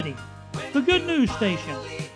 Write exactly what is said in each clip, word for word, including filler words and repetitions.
The Good News Station.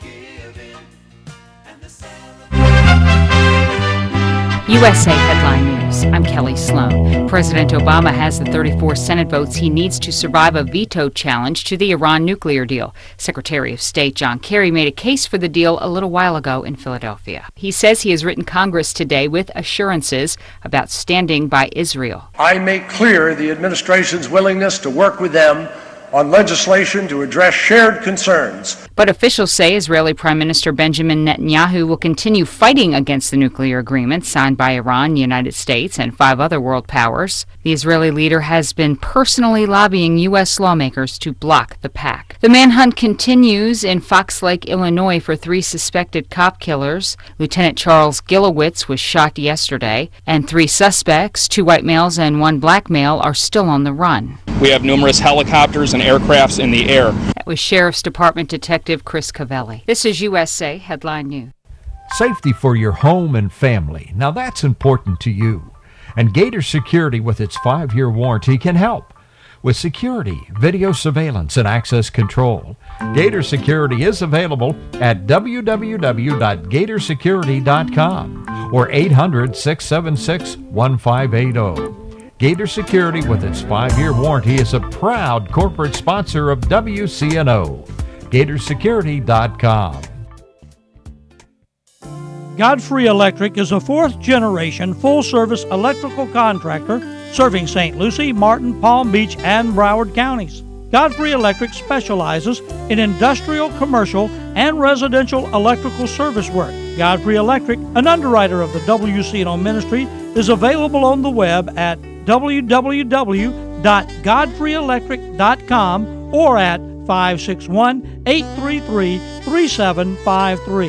U S A Headline News. I'm Kelly Sloan. President Obama has the thirty-four Senate votes he needs to survive a veto challenge to the Iran nuclear deal. Secretary of State John Kerry made a case for the deal a little while ago in Philadelphia. He says he has written Congress today with assurances about standing by Israel. I make clear the administration's willingness to work with them on legislation to address shared concerns. But officials say Israeli Prime Minister Benjamin Netanyahu will continue fighting against the nuclear agreement signed by Iran, the United States, and five other world powers. The Israeli leader has been personally lobbying U S lawmakers to block the pact. The manhunt continues in Fox Lake, Illinois, for three suspected cop killers. Lieutenant Charles Gilowitz was shot yesterday, and three suspects, two white males and one black male, are still on the run. We have numerous helicopters and aircrafts in the air. That was Sheriff's Department Detective Chris Cavelli. This is U S A Headline News. Safety for your home and family. Now that's important to you. And Gator Security, with its five-year warranty, can help. With security, video surveillance, and access control, Gator Security is available at w w w dot gator security dot com or eight hundred, six seven six, one five eight zero. Gator Security, with its five-year warranty, is a proud corporate sponsor of W C N O. gator security dot com. Godfrey Electric is a fourth-generation full-service electrical contractor serving Saint Lucie, Martin, Palm Beach, and Broward counties. Godfrey Electric specializes in industrial, commercial, and residential electrical service work. Godfrey Electric, an underwriter of the W C N O ministry, is available on the web at w w w dot godfrey electric dot com or at five six one, eight three three, three seven five three.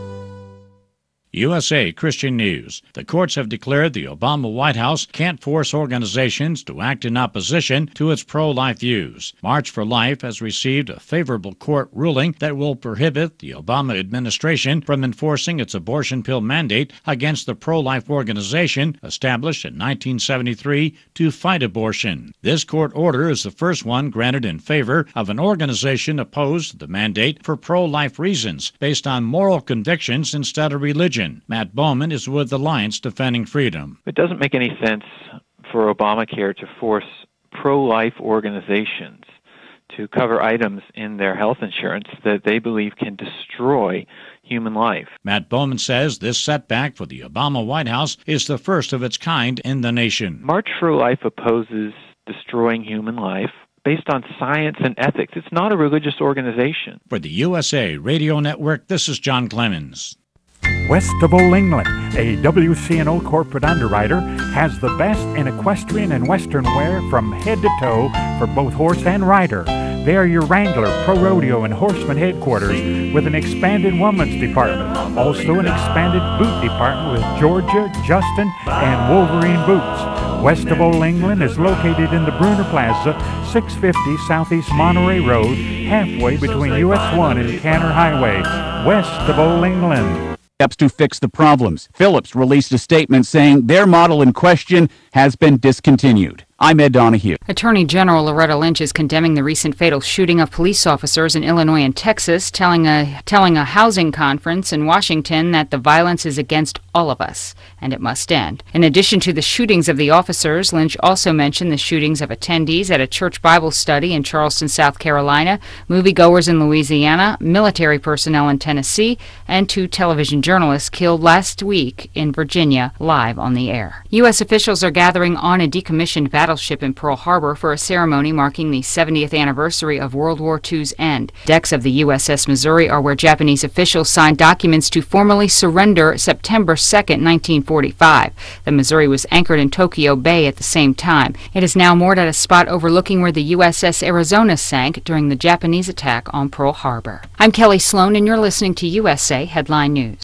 U S A Christian News. The courts have declared the Obama White House can't force organizations to act in opposition to its pro-life views. March for Life has received a favorable court ruling that will prohibit the Obama administration from enforcing its abortion pill mandate against the pro-life organization established in nineteen seventy-three to fight abortion. This court order is the first one granted in favor of an organization opposed to the mandate for pro-life reasons, based on moral convictions instead of religion. Matt Bowman is with Alliance Defending Freedom. It doesn't make any sense for Obamacare to force pro-life organizations to cover items in their health insurance that they believe can destroy human life. Matt Bowman says this setback for the Obama White House is the first of its kind in the nation. March for Life opposes destroying human life based on science and ethics. It's not a religious organization. For the U S A Radio Network, this is John Clemens. Westable England, a W C N O corporate underwriter, has the best in equestrian and western wear from head to toe for both horse and rider. They are your Wrangler, Pro Rodeo, and Horseman headquarters with an expanded women's department. Also an expanded boot department with Georgia, Justin, and Wolverine boots. Westable England is located in the Bruner Plaza, six fifty Southeast Monterey Road, halfway between U S one and Canner Highway. Westable England. Steps to fix the problems. Phillips released a statement saying their model in question has been discontinued. I'm Ed Donahue. Attorney General Loretta Lynch is condemning the recent fatal shooting of police officers in Illinois and Texas, telling a telling a housing conference in Washington that the violence is against all of us and it must end. In addition to the shootings of the officers, Lynch also mentioned the shootings of attendees at a church Bible study in Charleston, South Carolina, moviegoers in Louisiana, military personnel in Tennessee, and two television journalists killed last week in Virginia, live on the air. U S officials are gathering on a decommissioned battleship in Pearl Harbor for a ceremony marking the seventieth anniversary of World War Two's end. Decks of the U S S Missouri are where Japanese officials signed documents to formally surrender September second, nineteen forty-five. The Missouri was anchored in Tokyo Bay at the same time. It is now moored at a spot overlooking where the U S S Arizona sank during the Japanese attack on Pearl Harbor. I'm Kelly Sloan, and you're listening to U S A Headline News.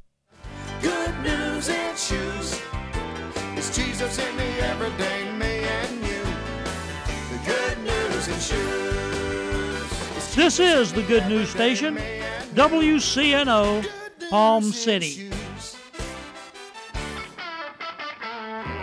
Good news in shoes. It's Jesus in the everyday me and you. The good news in shoes. This is the Good News Station, W C N O, Palm City.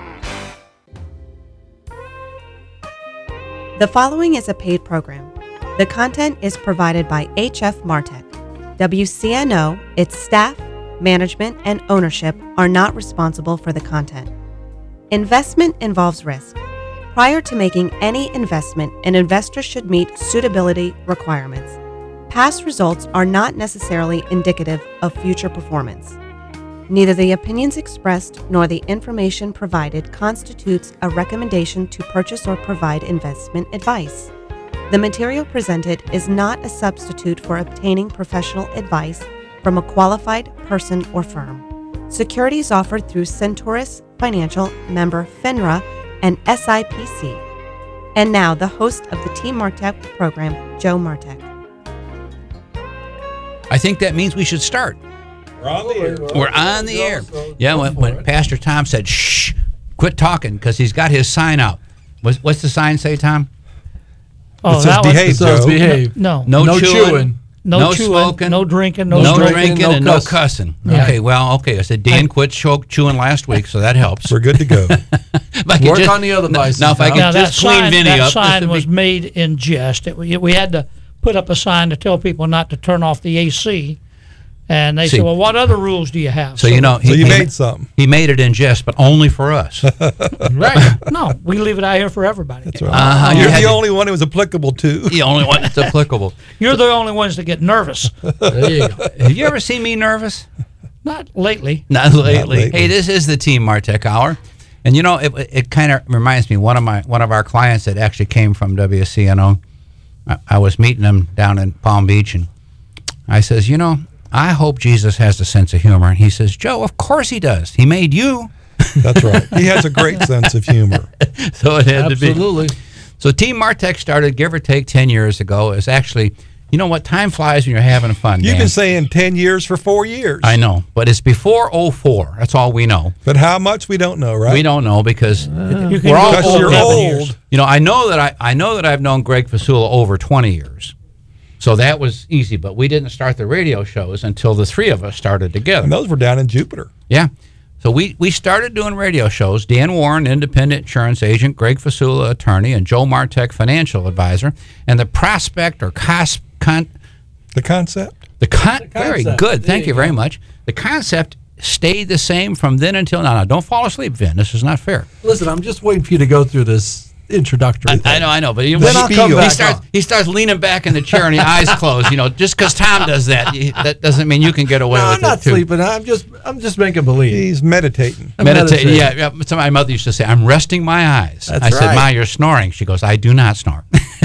The following is a paid program. The content is provided by H F Martech. W C N O, its staff, management, and ownership are not responsible for the content. Investment involves risk. Prior to making any investment, an investor should meet suitability requirements. Past results are not necessarily indicative of future performance. Neither the opinions expressed nor the information provided constitutes a recommendation to purchase or provide investment advice. The material presented is not a substitute for obtaining professional advice from a qualified person or firm. Securities offered through Centaurus Financial, member FINRA, and S I P C. And now, the host of the Team Martech program, Joe Martech. I think that means we should start. We're on the air. We're on the air. Yeah, when, when Pastor Tom said, shh, quit talking, because he's got his sign out. What's, what's the sign say, Tom? Oh, it says that was- behave, it says Joe. behave. No. No, No chewing, chewing. No no chewing, smoking, no drinking, no no drinking, drinking, no and cuss. no cussing. Yeah. Okay, well, okay. I said Dan quit cho- chewing last week, so that helps. We're good to go. If I could Work just- on the other vices Now, if I now. could Now, that just clean sign, Vinny that up. sign this would was be- made in jest. It, we, we had to put up a sign to tell people not to turn off the A C. And they See. said, well, what other rules do you have? So, you know, So you he made something. He made it in jest, but only for us. Right. No, we leave it out here for everybody. That's right. Uh-huh, you You're had the to- only one it was applicable to. The only one that's applicable. You're the only ones that get nervous. There you go. Have you ever seen me nervous? Not lately. Not lately. lately. Hey, this is the Team Martech Hour, and you know it. It kind of reminds me one of my one of our clients that actually came from W C N O. I, I was meeting him down in Palm Beach, and I says, you know, I hope Jesus has a sense of humor. And he says, Joe, of course he does. He made you. That's right. He has a great sense of humor. So it had to be. Absolutely. So Team Martech started, give or take, ten years ago. It's actually, you know what, time flies when you're having fun, You've Dan. been saying ten years for four years. I know, but it's before oh four. That's all we know. But how much we don't know, right? We don't know because You can we're all go Because old. you're seven old. years. You know, I know that I, I know that I've known Greg Fasula over twenty years. So that was easy, but we didn't start the radio shows until the three of us started together. And those were down in Jupiter. Yeah. So we, we started doing radio shows. Dan Warren, independent insurance agent, Greg Fasula, attorney, and Joe Martech, financial advisor. And the prospect or cos, con, The concept? the con, The very concept. good. There Thank you you very go. much. The concept stayed the same from then until now. Now, don't fall asleep, Vin. This is not fair. Listen, I'm just waiting for you to go through this introductory I, thing. I know, I know, but you, Then he, I'll come he back starts on. he starts leaning back in the chair and the eyes closed. You know, just because Tom does that, you, that doesn't mean you can get away No, with I'm not it too. sleeping. I'm just I'm just making believe. He's meditating. I'm Meditate. meditating. Yeah, yeah. So my mother used to say, "I'm resting my eyes." That's I said, right. "Ma, you're snoring." She goes, "I do not snore."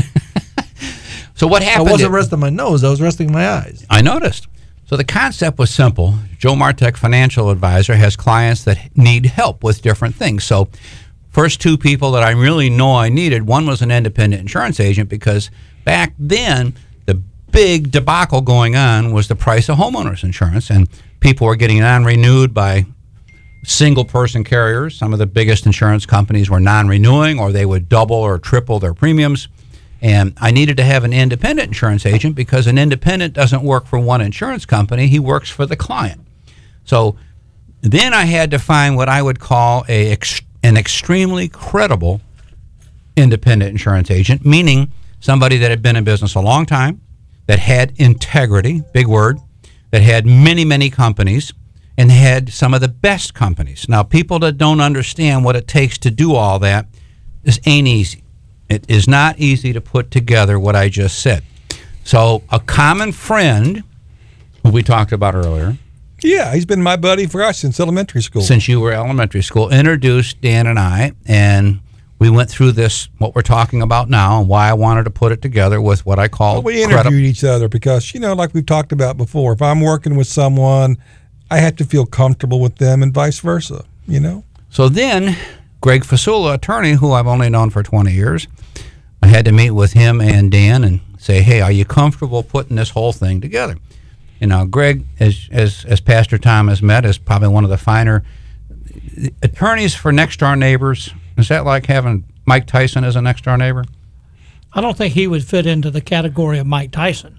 So what I happened? wasn't is- resting my nose. I was resting my eyes. I noticed. So the concept was simple. Joe Martech, financial advisor, has clients that need help with different things. So first two people that I really know I needed, one was an independent insurance agent because back then the big debacle going on was the price of homeowners insurance, and people were getting non-renewed by single-person carriers. Some of the biggest insurance companies were non-renewing, or they would double or triple their premiums. And I needed to have an independent insurance agent because an independent doesn't work for one insurance company. He works for the client. So then I had to find what I would call a ex- an extremely credible independent insurance agent, meaning somebody that had been in business a long time, that had integrity, big word, that had many, many companies, and had some of the best companies. Now, people that don't understand what it takes to do all that, this ain't easy. It is not easy to put together what I just said. So a common friend, who we talked about earlier, Yeah, he's been my buddy for us since elementary school. since you were elementary school, introduced Dan and I, and we went through this, what we're talking about now, and why I wanted to put it together with what I call Well, we credi- interviewed each other because, you know, like we've talked about before, if I'm working with someone, I have to feel comfortable with them and vice versa, you know? So then, Greg Fasula, attorney, who I've only known for twenty years, I had to meet with him and Dan and say, hey, are you comfortable putting this whole thing together? You know, Greg, as as as Pastor Tom has met, is probably one of the finer attorneys for next door neighbors. Is that like having Mike Tyson as a next door neighbor? I don't think he would fit into the category of Mike Tyson.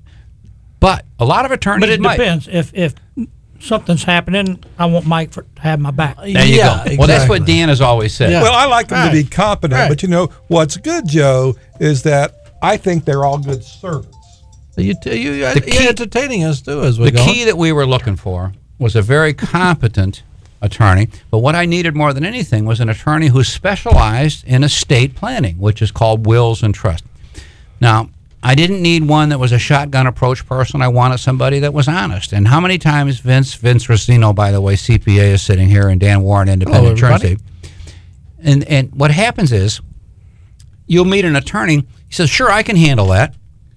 But a lot of attorneys But it might. depends. If if something's happening, I want Mike for, to have my back. There you go. Well, that's what Dan has always said. Well, I like them to be competent, Right. but you know, what's good, Joe, is that I think they're all good servants. You, t- you, The you're key- entertaining us too as we The go. key that we were looking for was a very competent attorney, but what I needed more than anything was an attorney who specialized in estate planning, which is called wills and trust. Now, I didn't need one that was a shotgun approach person. I wanted somebody that was honest. And how many times Vince, Vince Rosino, by the way, C P A, is sitting here, and Dan Warren, independent Hello, insurance everybody. agent. And, and what happens is you'll meet an attorney. He says, sure, I can handle that.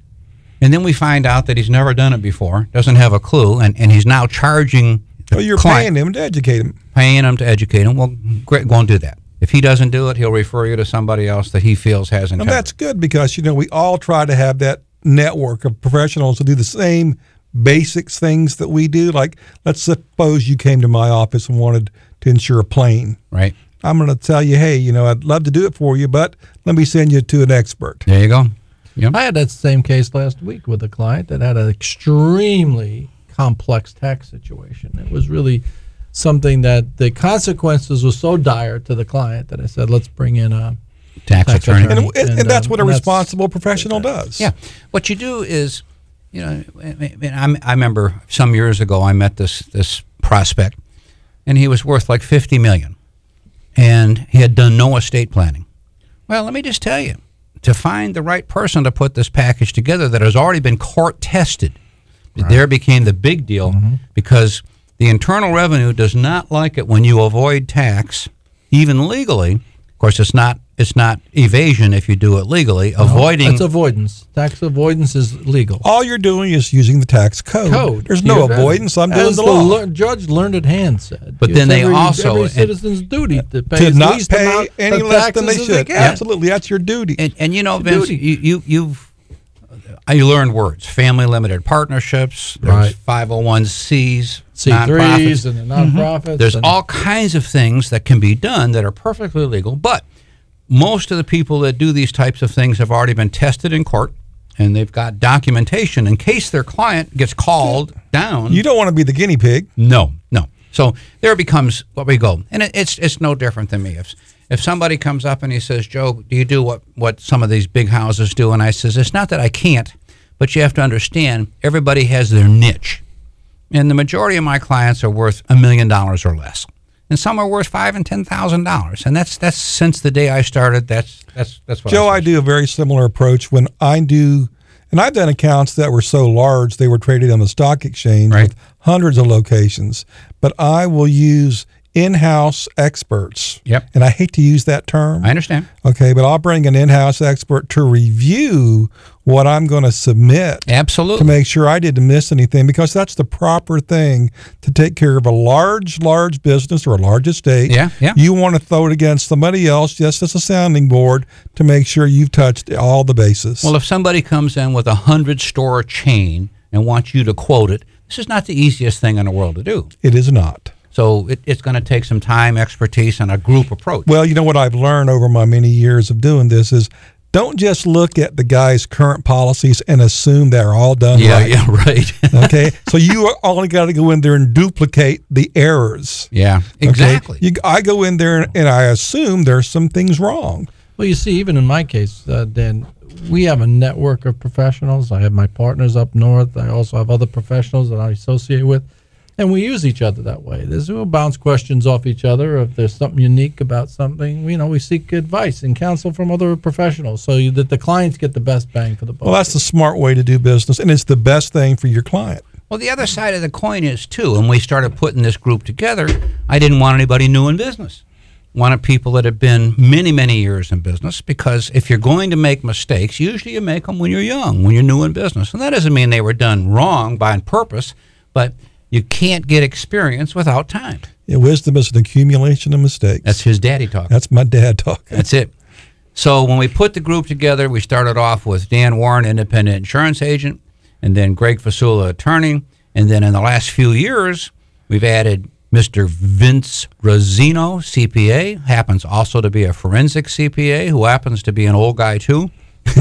And then we find out that he's never done it before, doesn't have a clue, and, and he's now charging the Well, you're client, paying him to educate him. paying him to educate him. Well, Greg won't do that. If he doesn't do it, he'll refer you to somebody else that he feels hasn't. And that's good because, you know, we all try to have that network of professionals to do the same basics things that we do. Like, let's suppose you came to my office and wanted to insure a plane. Right. I'm going to tell you, hey, you know, I'd love to do it for you, but let me send you to an expert. There you go. Yep. I had that same case last week with a client that had an extremely complex tax situation. It was really something that the consequences were so dire to the client that I said, let's bring in a Tax attorney. And, and, and that's um, what a and that's- responsible professional does. Yeah. What you do is, you know, I, I, I remember some years ago I met this this prospect, and he was worth like fifty million dollars, and he had done no estate planning. Well, let me just tell you, to find the right person to put this package together that has already been court tested, right, there became the big deal, mm-hmm, because the Internal Revenue does not like it when you avoid tax, even legally. Of course, it's not it's not evasion if you do it legally. No, Avoiding that's avoidance. Tax avoidance is legal. All you're doing is using the tax code. Code. There's no Yeah, avoidance. I'm doing as the the law. lear- Judge Learned Hand said. But It's then they every, also- every and- citizen's duty to pay to as not least pay amount any of less than they taxes as should. can. Absolutely, that's your duty. And, and you know, It's a Vince, duty. you, you, you've uh, you learned words: family limited partnerships, there's Right. five oh one C's, C threes and the nonprofits. There's and, all kinds of things that can be done that are perfectly legal, but most of the people that do these types of things have already been tested in court, and they've got documentation in case their client gets called down. You don't want to be the guinea pig. No, no. So there becomes what we go, and it, it's it's no different than me. If if somebody comes up and he says, "Joe, do you do what what some of these big houses do?" and I says, "It's not that I can't, but you have to understand everybody has their niche, and the majority of my clients are worth a million dollars or less, and some are worth five and ten thousand dollars, and that's that's since the day I started. That's that's that's what Joe, I, I do a very similar approach when I do, and I've done accounts that were so large they were traded on the stock exchange Right. with hundreds of locations. But I will use in-house experts. Yep. And I hate to use that term. I understand. Okay, but I'll bring an in-house expert to review what I'm going to submit. Absolutely. To make sure I didn't miss anything, because that's the proper thing to take care of a large, large business or a large estate. Yeah, yeah. You want to throw it against somebody else just as a sounding board to make sure you've touched all the bases. Well, if somebody comes in with a hundred store chain and wants you to quote it, this is not the easiest thing in the world to do. It is not. So it, it's going to take some time, expertise, and a group approach. Well, you know what I've learned over my many years of doing this is don't just look at the guy's current policies and assume they're all done yeah, right. yeah, right. Okay, so you only got to go in there and duplicate the errors. Yeah, Okay? exactly. You, I go in there and, and I assume there's some things wrong. Well, you see, even in my case, uh, Dan, we have a network of professionals. I have my partners up north. I also have other professionals that I associate with, and we use each other that way. There's, we'll bounce questions off each other. If there's something unique about something, you know, we seek advice and counsel from other professionals so you, that the clients get the best bang for the buck. Well, that's the smart way to do business, and it's the best thing for your client. Well, the other side of the coin is, too, when we started putting this group together, I didn't want anybody new in business. Wanted people that have been many, many years in business, because if you're going to make mistakes, usually you make them when you're young, when you're new in business. And that doesn't mean they were done wrong by purpose, but you can't get experience without time. Yeah, wisdom is an accumulation of mistakes. That's his daddy talk. That's my dad talking. That's it. So when we put the group together, we started off with Dan Warren, independent insurance agent, and then Greg Fasula, attorney. And then in the last few years, we've added Mister Vince Rosino, C P A, happens also to be a forensic C P A, who happens to be an old guy too,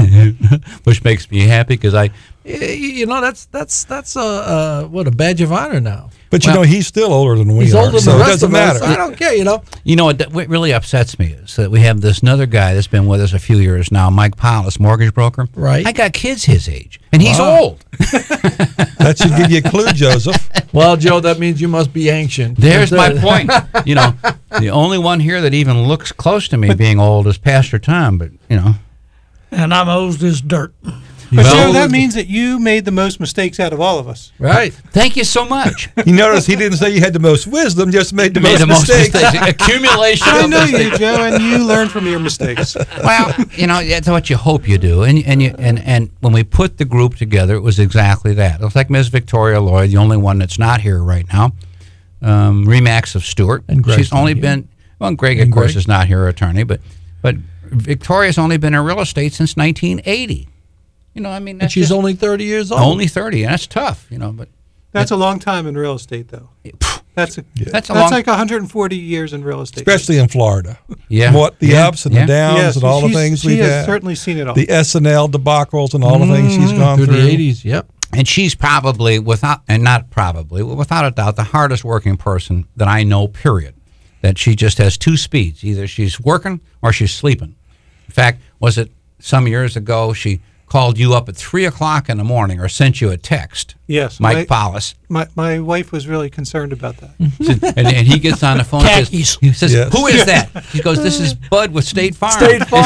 which makes me happy because I, you know, that's that's that's a uh, what a badge of honor now. But you Well, know, he's still older than we He's are, older than so the it rest doesn't of us. matter. I don't care, you know. You know what, what really upsets me is that we have this another guy that's been with us a few years now, Mike Paulus, mortgage broker. Right. I got kids his age, and he's Wow. old. That should give you a clue, Joseph. Well, Joe, that means you must be ancient. There's my That's it. point. You know, the only one here that even looks close to me being old is Pastor Tom, but, you know. And I'm old as dirt. But Well- Joe, that means that you made the most mistakes out of all of us. Right. Thank you so much. You notice he didn't say you had the most wisdom, just made the Made most the most mistakes. mistakes. Accumulation I of know you, mistakes. Joe, and you learn from your mistakes. Well, you know, that's what you hope you do. And and you and, and when we put the group together, it was exactly that. It was like Miz Victoria Lloyd, the only one that's not here right now. Um, Remax of Stewart. And Greg's She's only not here. been, well, Greg, of And course, Greg. is not here, attorney, but but Victoria's only been in real estate since nineteen eighty. You know, I mean, And that's she's just only thirty years old. only thirty, and that's tough, you know, but That's a long time in real estate, though. That's a, That's that's, a long- like one hundred forty years in real estate. Especially in Florida. Yeah. What the Yeah. ups and Yeah. the downs Yes, and all the she's- things she we've has had. certainly seen it all. The S N L debacles and all the things she's gone through through. the eighties. Yep. And she's probably, without, and not probably, without a doubt, the hardest working person that I know, period. That she just has two speeds. Either she's working or she's sleeping. In fact, was it some years ago she called you up at three o'clock in the morning or sent you a text? Yes. Mike my, Paulus. My, my wife was really concerned about that. and, and he gets on the phone and says, he says Yes. who is that? He goes, this is Bud with State Farm. State Farm.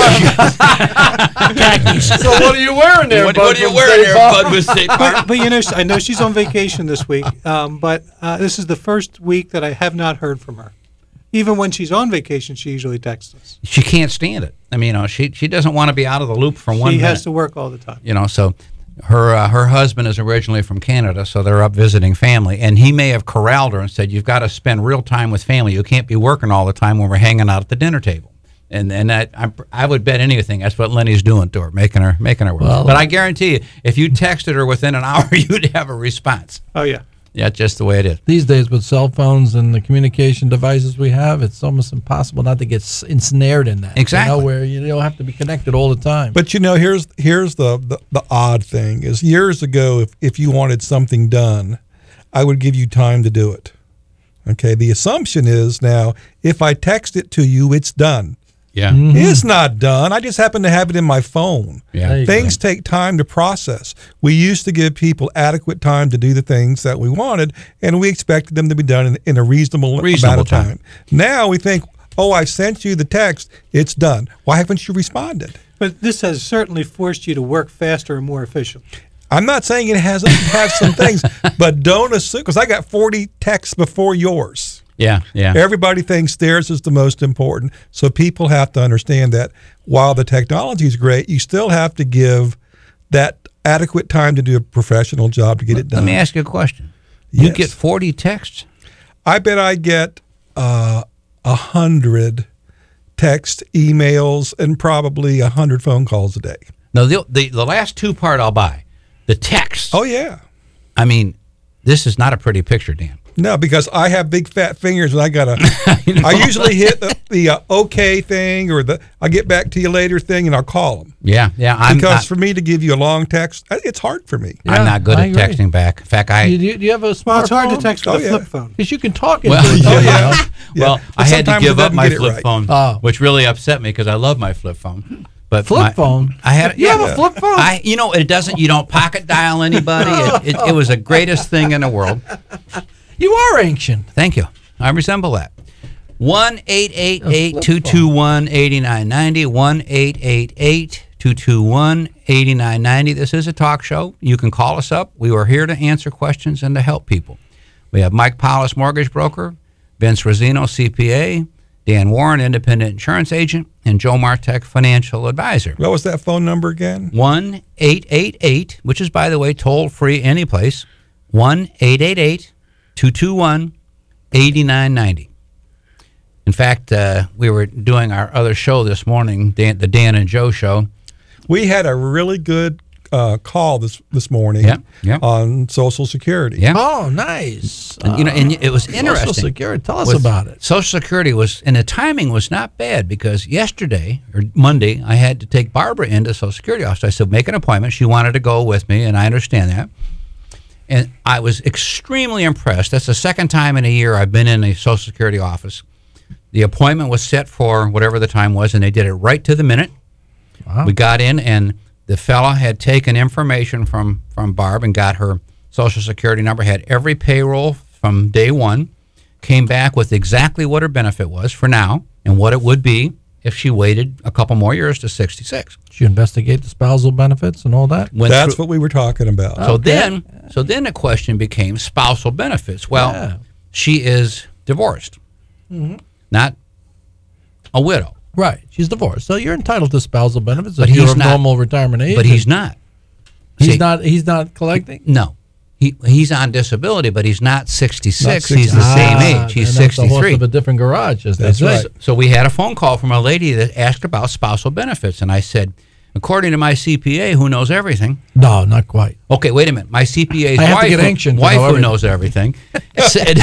So what are you wearing there, What, Bud, what are you from wearing State there, Farm? Bud with State Farm? But, but you know, I know she's on vacation this week, um, but uh, this is the first week that I have not heard from her. Even when she's on vacation, she usually texts us. She can't stand it. I mean, you know, she she doesn't want to be out of the loop for one She minute. has to work all the time. You know, so her uh, her husband is originally from Canada, so they're up visiting family, and he may have corralled her and said, "You've got to spend real time with family. You can't be working all the time when we're hanging out at the dinner table." And and that I, I would bet anything that's what Lenny's doing to her, making her making her work. Well, but I guarantee you, if you texted her within an hour, you'd have a response. Oh, yeah. Yeah, just the way it is. These days, with cell phones and the communication devices we have, it's almost impossible not to get s- ensnared in that. Exactly. You know, where you don't have to be connected all the time. But you know, here's here's the, the, the odd thing is years ago, if, if you wanted something done, I would give you time to do it. Okay, the assumption is now if I text it to you, it's done. Yeah. Mm-hmm. It's not done. I just happen to have it in my phone. Yeah. There you Things go. take time to process. We used to give people adequate time to do the things that we wanted, and we expected them to be done in, in a reasonable, Reasonable amount of time. time. Now we think, oh, I sent you the text. It's done. Why haven't you responded? But this has certainly forced you to work faster and more efficiently. I'm not saying it hasn't have some things, but don't assume, because I got forty texts before yours. Yeah, yeah. Everybody thinks theirs is the most important. So people have to understand that while the technology is great, you still have to give that adequate time to do a professional job to get it done. Let me ask you a question. You Yes. get forty texts? I bet I get uh, a hundred text, emails, and probably a hundred phone calls a day. No, the, the the last two part I'll buy. The text. Oh yeah. I mean, this is not a pretty picture, Dan. No, because I have big fat fingers and I gotta. You know? I usually hit the, the uh, okay thing or the I'll get back to you later thing, and I'll call them. Yeah, yeah. I'm because not, for me to give you a long text, uh, it's hard for me. I'm not good I at agree. texting back. In fact, I Do you, do you have a smartphone? Well, it's hard to text with Oh, a yeah. flip phone. Because you can talk into Well, it. oh, you yeah. know? well, Yeah. I But had to sometimes give it up doesn't my get it flip right. phone, Oh. which really upset me because I love my flip phone. But Flip my- phone? I had You yeah, have a flip phone? I, you know, it doesn't. You don't pocket dial anybody. It, it, it was the greatest thing in the world. You are ancient. Thank you. I resemble that. One eight eight eight two two one eighty nine ninety. One eight eight eight two two one eighty nine ninety. This is a talk show. You can call us up. We are here to answer questions and to help people. We have Mike Paulus, mortgage broker, Vince Rosino, C P A, Dan Warren, independent insurance agent, and Joe Martek, financial advisor. What was that phone number again? One eight eight eight, which is, by the way, toll free any place. One eight eight eight two two one eighty nine ninety. In fact, uh, we were doing our other show this morning, Dan, the Dan and Joe show. We had a really good uh, call this this morning Yeah, yeah. on Social Security. Yeah. Oh, nice. And, you know, and it was interesting. Social Security. Tell us With about it. Social Security was, and the timing was not bad because yesterday or Monday, I had to take Barbara into Social Security office. I said, make an appointment. She wanted to go with me, and I understand that. And I was extremely impressed. That's the second time in a year I've been in the Social Security office. The appointment was set for whatever the time was, and they did it right to the minute. Wow. We got in, and the fella had taken information from, from Barb and got her Social Security number, had every payroll from day one, came back with exactly what her benefit was for now and what it would be if she waited a couple more years to sixty-six. Did you investigate the spousal benefits and all that? Went That's through- what we were talking about. So Okay. then, so then the question became spousal benefits. Well, Yeah. she is divorced, Mhm. not a widow. Right. She's divorced. So you're entitled to spousal benefits But if you're he's of not. normal retirement age. But he's not. He's See- not he's not collecting? No, he he's on disability, but he's not sixty-six. Not He's the same Ah, age. He's then that's a horse sixty-three. of a different garage, as That's they say. right. So we had a phone call from a lady that asked about spousal benefits, and I said, according to my C P A, who knows everything. No, not quite. Okay, wait a minute. My C P A's I have wife, to get who- ancient to wife know who everything. knows everything, said.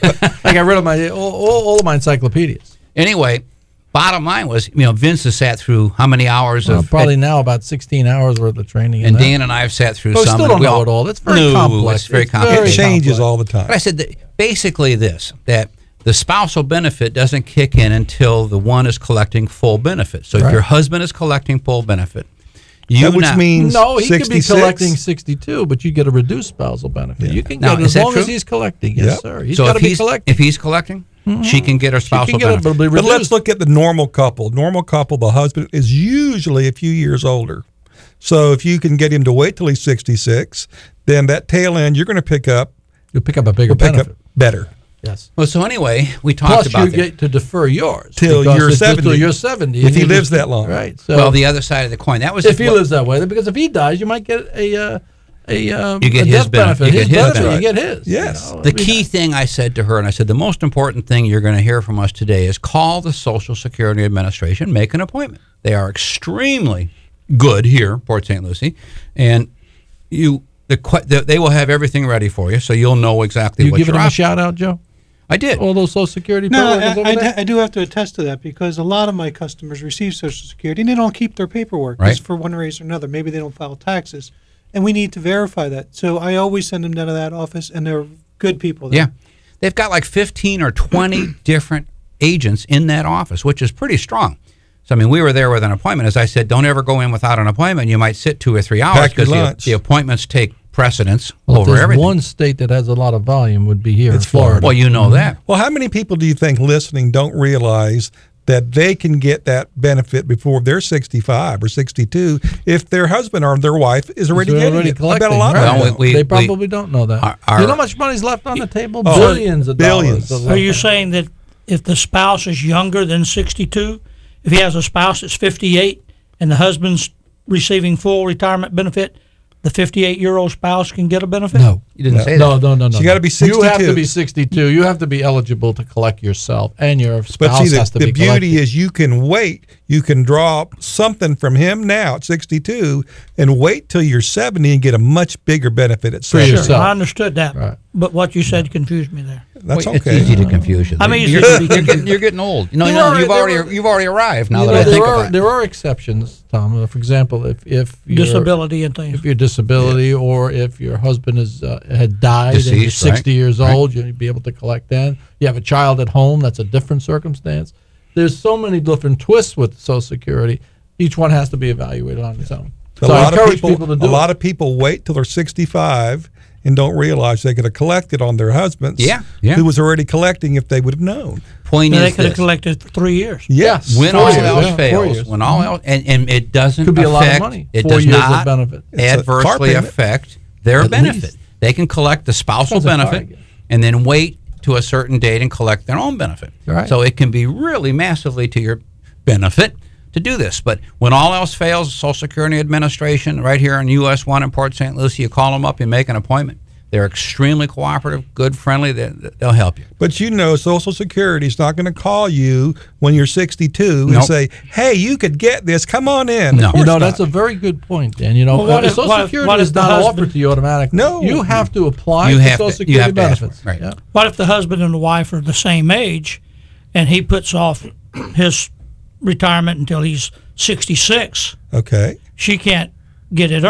I got rid of my all, all, all of my encyclopedias. Anyway, bottom line was, you know, Vince has sat through how many hours Well, of probably now about sixteen hours worth of training. in and that. Dan and I have sat through But we some. still and don't we know all- it all. It's very no, complex. It's very It's complex. very It changes complex. all the time. But I said that basically this, that the spousal benefit doesn't kick in until the one is collecting full benefit. So if Right. your husband is collecting full benefit, you That which now- means No, he could be sixty-six. collecting sixty-two, but you get a reduced spousal benefit. You can Now, get it is as that long as true? he's collecting. Yes, Yep. sir. He's so got if to be he's collecting. if he's collecting, she can get her She spousal can get it, benefit. but it'll be But let's reduced. look at the normal couple. Normal couple, the husband is usually a few years older. So if you can get him to wait till he's sixty-six, then that tail end you're going to pick up. You'll pick up a bigger will pick benefit. up better. Yes. Well, so anyway, we talked Plus, about you that. get to defer yours Till because you're it's just seventy. Till you're seventy, If and he you lives just- that long. right? So well, the other side of the coin. That was if he what- lives that way, because if he dies, you might get a uh, a, um, You get a his death benefit. benefit. You His get his benefit, benefit. you get his. Yes. You know, The I mean, key thing I said to her, and I said, the most important thing you're going to hear from us today is call the Social Security Administration, make an appointment. They are extremely good here, Port Saint Lucie, and you the, que- the they will have everything ready for you, so you'll know exactly You what giving you're him a op- shout out, Joe? I did. All those Social Security No, programs I, over I, there? I do have to attest to that because a lot of my customers receive Social Security and they don't keep their paperwork Right. just for one reason or another. Maybe they don't file taxes, and we need to verify that. So I always send them down to that office, and they're good people there. Yeah. They've got like fifteen or twenty different agents in that office, which is pretty strong. So, I mean, we were there with an appointment. As I said, don't ever go in without an appointment. You might sit two or three hours Pack your because the, lunch. the appointments take precedence Well, if over there's everything. one state that has a lot of volume would be here It's in Florida. Well, you know that. Well, how many people do you think listening don't realize that they can get that benefit before they're sixty-five or sixty-two if their husband or their wife is already They're getting already it? I collecting. bet a lot right? of them Well, don't. we- they we- probably don't know that. Our- our- you know how much money's left on the table? Oh, billions of billions. dollars. Are you saying that if the spouse is younger than sixty-two, if he has a spouse that's fifty-eight and the husband's receiving full retirement benefit, the fifty-eight-year-old spouse can get a benefit? No. You didn't say No, that. no, no, no. So you gotta be You have to sixty-two. be sixty-two. You have to be eligible to collect yourself, and your spouse But see, the, has to the be beauty collecting. is you can wait. You can draw something from him now at sixty-two and wait till you're seventy and get a much bigger benefit at For seventy. yourself. I understood that, Right. but what you said confused me there. That's Wait, okay. It's easy to confuse you. I'm easy you're, to be you're, confused. getting, you're getting old. You know, There you know are- you've there already are- you've already arrived. Now You that know, I there think are about it. there are exceptions, Tom. Uh, For example, if if you're, Disability and things. if your disability or if your husband is uh, had died and you're Deceased, right. sixty years Right. old, you'd be able to collect then. You have a child at home, that's a different circumstance. There's so many different twists with Social Security. Each one has to be evaluated on its own. A So I lot of encourage people, people to do a lot it. of people wait till they're sixty-five and don't realize they could have collected on their husbands. Yeah, yeah. Who was already collecting if they would have known. Point Now, they is could have this. collected for three years. Yes. When Four all years, else yeah, four fails, years. when all else, and, and it doesn't Could be a lot of affect, money. it Four does years of not benefit. It's a car adversely payment. affect their At benefit. least. They can collect the spousal Depends on car, I benefit guess. and then wait to a certain date and collect their own benefit. Right. So it can be really massively to your benefit to do this. But when all else fails, Social Security Administration, right here in U S one in Port Saint Lucie, you call them up, you make an appointment. They're extremely cooperative, good, friendly. They, they'll help you. But you know, Social Security is not going to call you when you're sixty-two and Nope. say, "Hey, you could get this. Come on in." No. Of You course know, not. that's a very good point, Dan. You know, Well, what uh, if- Social what if- Security what if is the not husband- offered to you automatically. No. You have to apply You for have Social to- you Security have to ask for it, benefits. right. Yeah. What if the husband and the wife are the same age and he puts off his retirement until he's sixty-six? Okay. She can't get it early.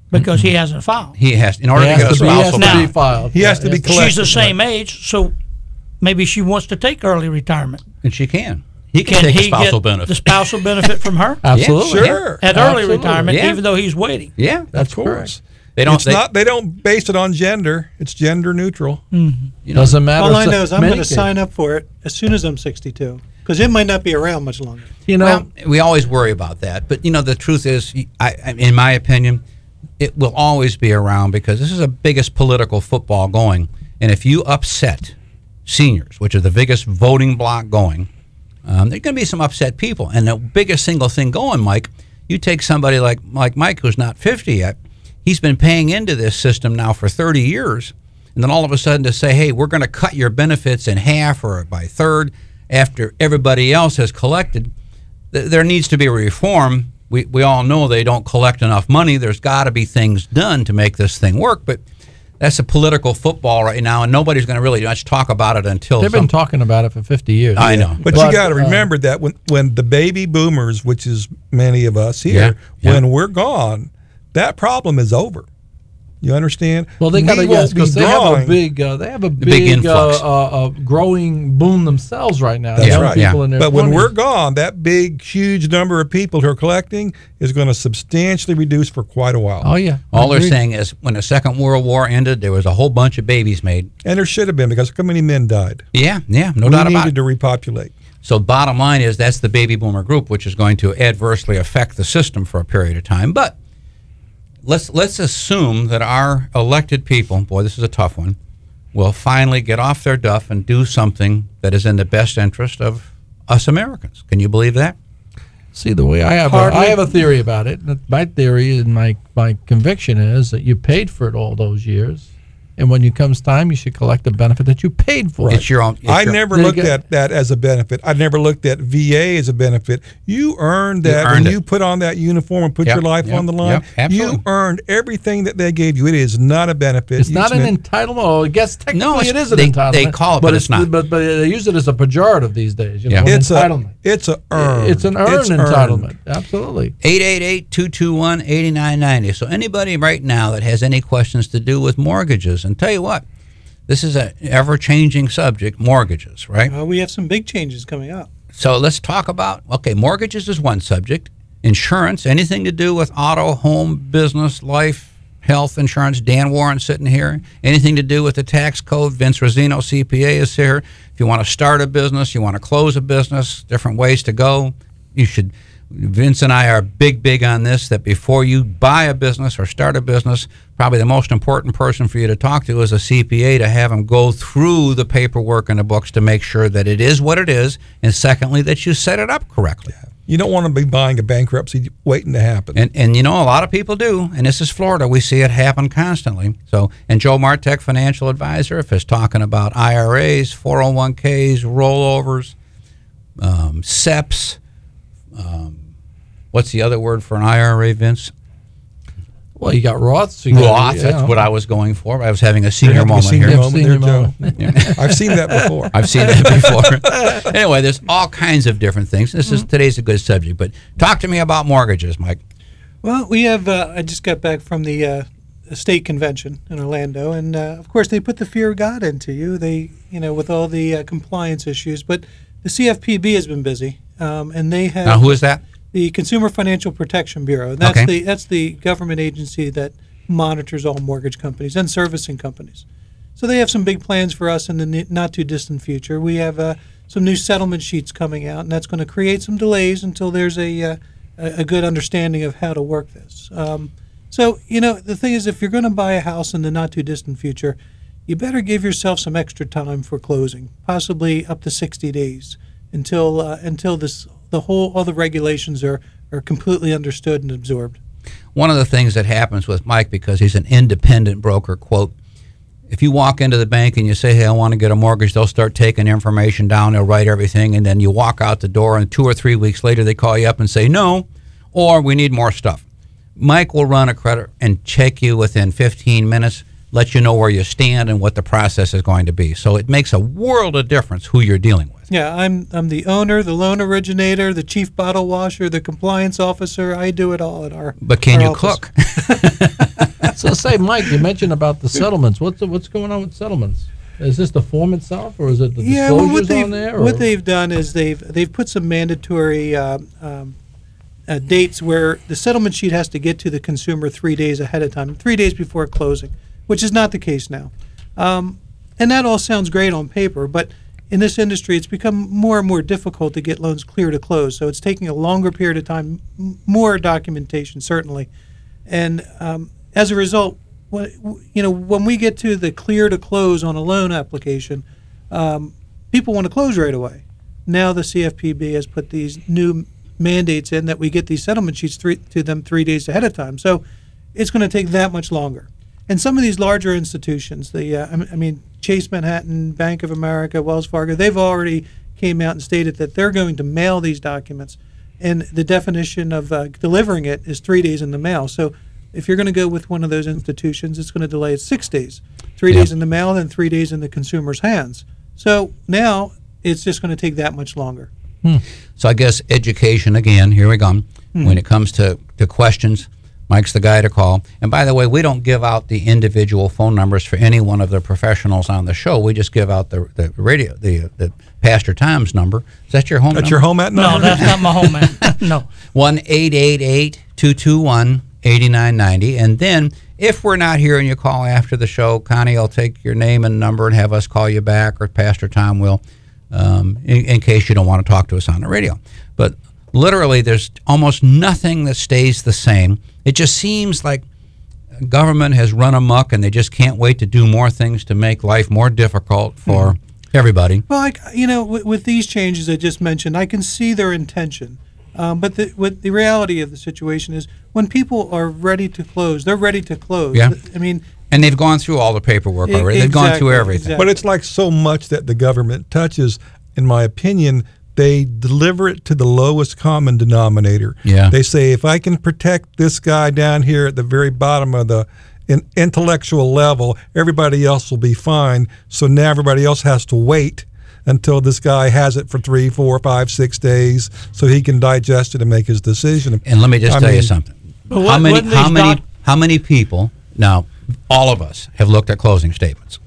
because he hasn't filed. He has, in order He to has get a to be- he has spousal to be benefit. filed. He has Yeah, to be yes. collected. She's the same age, so maybe she wants to take early retirement. And she can. He can, Can take a he spousal get benefit. the spousal benefit from her? Absolutely. Yeah, Sure. At early Absolutely. retirement, Yeah. even though he's waiting. Yeah, That's Of course. correct. they don't. It's They, not. They don't base it on gender. It's gender neutral. you know, Doesn't matter. All I So- know is I'm many going to cases. sign up for it as soon as I'm sixty-two because it might not be around much longer. You know, well, we always worry about that, but you know, the truth is, I, I, in my opinion, it will always be around because this is the biggest political football going, and if you upset seniors, which are the biggest voting bloc going, um, there are going to be some upset people. And the biggest single thing going, Mike, you take somebody like like Mike, who's not fifty yet. He's been paying into this system now for thirty years, and then all of a sudden to say, hey, we're going to cut your benefits in half or by a third after everybody else has collected. Th- there needs to be a reform. We, we all know they don't collect enough money. There's got to be things done to make this thing work, but that's a political football right now, and nobody's going to really much talk about it until they've some, been talking about it for fifty years. I know. But, But, you got to uh, remember that when when the baby boomers, which is many of us here, Yeah, yeah. when we're gone, that problem is over. You understand? Well, they We got to won't yes, because be they have a drawing- big, uh, they have a big big, influx. uh, uh, uh, growing boom themselves right now. That's Young right. People Yeah. in their But when twenties. we're gone, that big, huge number of people who are collecting is going to substantially reduce for quite a while. oh yeah, all they're Agreed. saying is when the Second World War ended, there was a whole bunch of babies made. And there should have been because how many men died? Yeah, yeah, no we doubt needed about it. to repopulate. So bottom line is that's the baby boomer group, which is going to adversely affect the system for a period of time. But let's let's assume that our elected people, boy, this is a tough one, will finally get off their duff and do something that is in the best interest of us Americans. Can you believe that? See, the way I have, a, I have a theory about it. My theory and my my conviction is that you paid for it all those years, and when it comes time, you should collect the benefit that you paid for. It's your own. It's I your, never There you looked go. at that as a benefit. I never looked at V A as a benefit. You earned You that earned when it. you put on that uniform and put Yep, your life yep, on the line. yep, absolutely. You earned everything that they gave you. It is not a benefit. It's You not an spent- entitlement. Oh, I guess technically No, it's- it is an they- entitlement. they call it, but it's not. But, but they use it as a pejorative these days. You know, Yeah. an It's a entitlement. it's a earned. It's an earned It's entitlement. Absolutely. eight eight eight, two two one, eight nine nine zero. So anybody right now that has any questions to do with mortgages, and tell you what, this is an ever-changing subject, mortgages, right? Uh, we have some big changes coming up. So let's talk about, okay, mortgages is one subject. Insurance, anything to do with auto, home, business, life, health insurance. Dan Warren sitting here. Anything to do with the tax code. Vince Rosino, C P A, is here. If you want to start a business, you want to close a business, different ways to go, you should. Vince and I are big, big on this, that before you buy a business or start a business, probably the most important person for you to talk to is a C P A, to have them go through the paperwork and the books to make sure that it is what it is, and secondly, that you set it up correctly. You don't want to be buying a bankruptcy waiting to happen. And and you know, a lot of people do, and this is Florida. We see it happen constantly. So, and Joe Martek, financial advisor, if is talking about I R As, four oh one Ks, rollovers, um, S E Ps. Um, what's the other word for an I R A, Vince? Well, you got Roths. You got, Roth, you that's know. what I was going for. I was having a senior You're having a moment senior here. moment Senior there, Joe. moment. Yeah. I've seen that before. I've seen that before. Anyway, there's all kinds of different things. This is today's a good subject, but talk to me about mortgages, Mike. Well, we have. Uh, I just got back from the uh, state convention in Orlando, and uh, of course they put the fear of God into you. They, you know, with all the uh, compliance issues, but the C F P B has been busy, um, and they have. Now, who is that? The Consumer Financial Protection Bureau. And that's Okay. the that's the government agency that monitors all mortgage companies and servicing companies. So they have some big plans for us in the ne- not too distant future. We have uh, some new settlement sheets coming out, and that's going to create some delays until there's a uh, a a good understanding of how to work this. Um, so you know the thing is, if you're going to buy a house in the not too distant future, you better give yourself some extra time for closing, possibly up to sixty days until uh, until this the whole all the regulations are are completely understood and absorbed. One of the things that happens with Mike, because he's an independent broker, quote, if you walk into the bank and you say, hey, I want to get a mortgage, they'll start taking information down, they'll write everything, and then you walk out the door, and two or three weeks later they call you up and say no, or we need more stuff. Mike will run a credit and check you within fifteen minutes, let you know where you stand and what the process is going to be. So it makes a world of difference who you're dealing with. Yeah, I'm I'm the owner, the loan originator, the chief bottle washer, the compliance officer. I do it all at our. But can our you office. cook? So say, Mike, you mentioned about the settlements. What's the, what's going on with settlements? Is this the form itself, or is it the Yeah, well, what disclosures they've on there? Or? what they've done is they've they've put some mandatory uh, um, uh, dates where the settlement sheet has to get to the consumer three days ahead of time, three days before closing, which is not the case now. Um, and that all sounds great on paper, but in this industry, it's become more and more difficult to get loans clear to close. So it's taking a longer period of time, m- more documentation certainly, and um, as a result, when, you know, when we get to the clear to close on a loan application, um, people want to close right away. Now the C F P B has put these new mandates in that we get these settlement sheets three, to them three days ahead of time. So it's going to take that much longer. And some of these larger institutions, the uh, I mean Chase Manhattan, Bank of America, Wells Fargo, they've already came out and stated that they're going to mail these documents, and the definition of uh, delivering it is three days in the mail. So if you're going to go with one of those institutions, it's going to delay it six days, three Yeah. days in the mail, then three days in the consumer's hands. So now it's just going to take that much longer. So I guess education, again, here we go. When it comes to, to questions, Mike's the guy to call. And by the way, we don't give out the individual phone numbers for any one of the professionals on the show. We just give out the, the radio, the the Pastor Tom's number. Is that your home That's number? your home at No, number? that's not my home at. No. one eight eight eight, two two one, eight nine nine zero. And then if we're not here and you call after the show, Connie will take your name and number and have us call you back, or Pastor Tom will, um, in, in case you don't want to talk to us on the radio. But literally, there's almost nothing that stays the same. It just seems like government has run amok, and they just can't wait to do more things to make life more difficult for Mhm. everybody. Well, I, you know, with, with these changes I just mentioned, I can see their intention. Um, but the, what the reality of the situation is, when people are ready to close, they're ready to close. Yeah. I mean, And they've gone through all the paperwork E- already. They've gone through exactly, everything. exactly. But it's like so much that the government touches, in my opinion, they deliver it to the lowest common denominator. Yeah. They say, if I can protect this guy down here at the very bottom of the in intellectual level, everybody else will be fine. So now everybody else has to wait until this guy has it for three, four, five, six days so he can digest it and make his decision. And let me just I tell you mean, something. But How what- many? wouldn't How these many? doc- How many people? Now, all of us have looked at closing statements.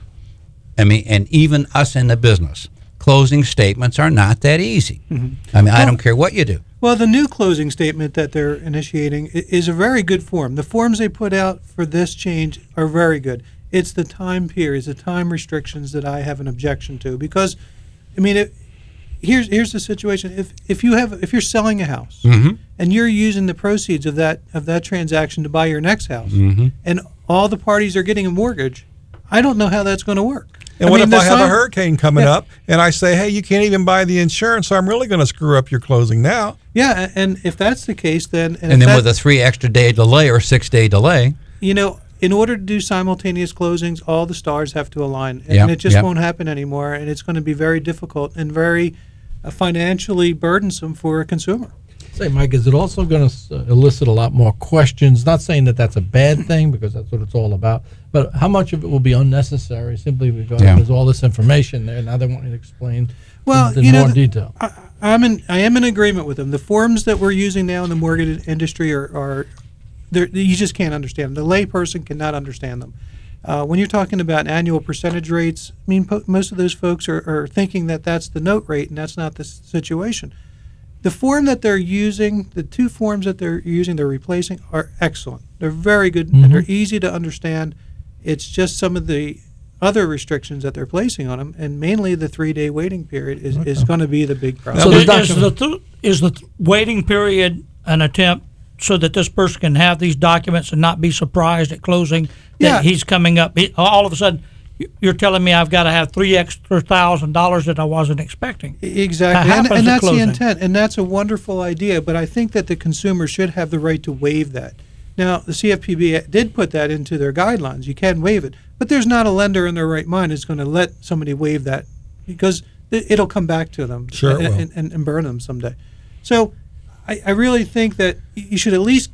I mean, and even us in the business, closing statements are not that easy. Mhm. I mean, I Well- don't care what you do. Well, the new closing statement that they're initiating i- is a very good form. The forms they put out for this change are very good. It's the time periods, the time restrictions that I have an objection to, because, I mean, it, here's here's the situation. If if you have if you're selling a house Mhm. and you're using the proceeds of that of that transaction to buy your next house, Mhm. and all the parties are getting a mortgage, I don't know how that's going to work. And what mean, if the I have a sign- hurricane coming Yeah. up and I say, hey, you can't even buy the insurance, so I'm really going to screw up your closing now? Yeah, a- and if that's the case, then And, if then that- with a three extra day delay or six day delay, you know, in order to do simultaneous closings, all the stars have to align, and Yep, it just yep. won't happen anymore. And it's going to be very difficult and very uh, financially burdensome for a consumer. Say, Mike, is it also going to uh, elicit a lot more questions? Not saying that that's a bad thing, because that's what it's all about, but how much of it will be unnecessary simply because Yeah. there's all this information there. Now they want you to explain Well, in, in you know, more the- detail. I, I'm in. I am in agreement with them. The forms that we're using now in the mortgage industry are, are they're- you just can't understand them. The layperson cannot understand them. Uh, when you're talking about annual percentage rates, I mean, po- most of those folks are, are thinking that that's the note rate, and that's not the s- situation. The form that they're using, the two forms that they're using, they're replacing, are excellent. They're very good, and they're Mhm. easy to understand. It's just some of the other restrictions that they're placing on them, and mainly the three-day waiting period is, is going to be the big problem. So is, the th- is the th- waiting period an attempt so that this person can have these documents and not be surprised at closing that Yeah. he's coming up? He, all of a sudden, y- you're telling me I've got to have three extra thousand dollars that I wasn't expecting. Exactly, That and, happens and at that's the closing. intent, and that's a wonderful idea. But I think that the consumer should have the right to waive that. Now, the C F P B did put that into their guidelines. You can waive it, but there's not a lender in their right mind who's going to let somebody waive that, because it- it'll come back to them Sure it and, will. and, and burn them someday. So I, I really think that y- you should at least give it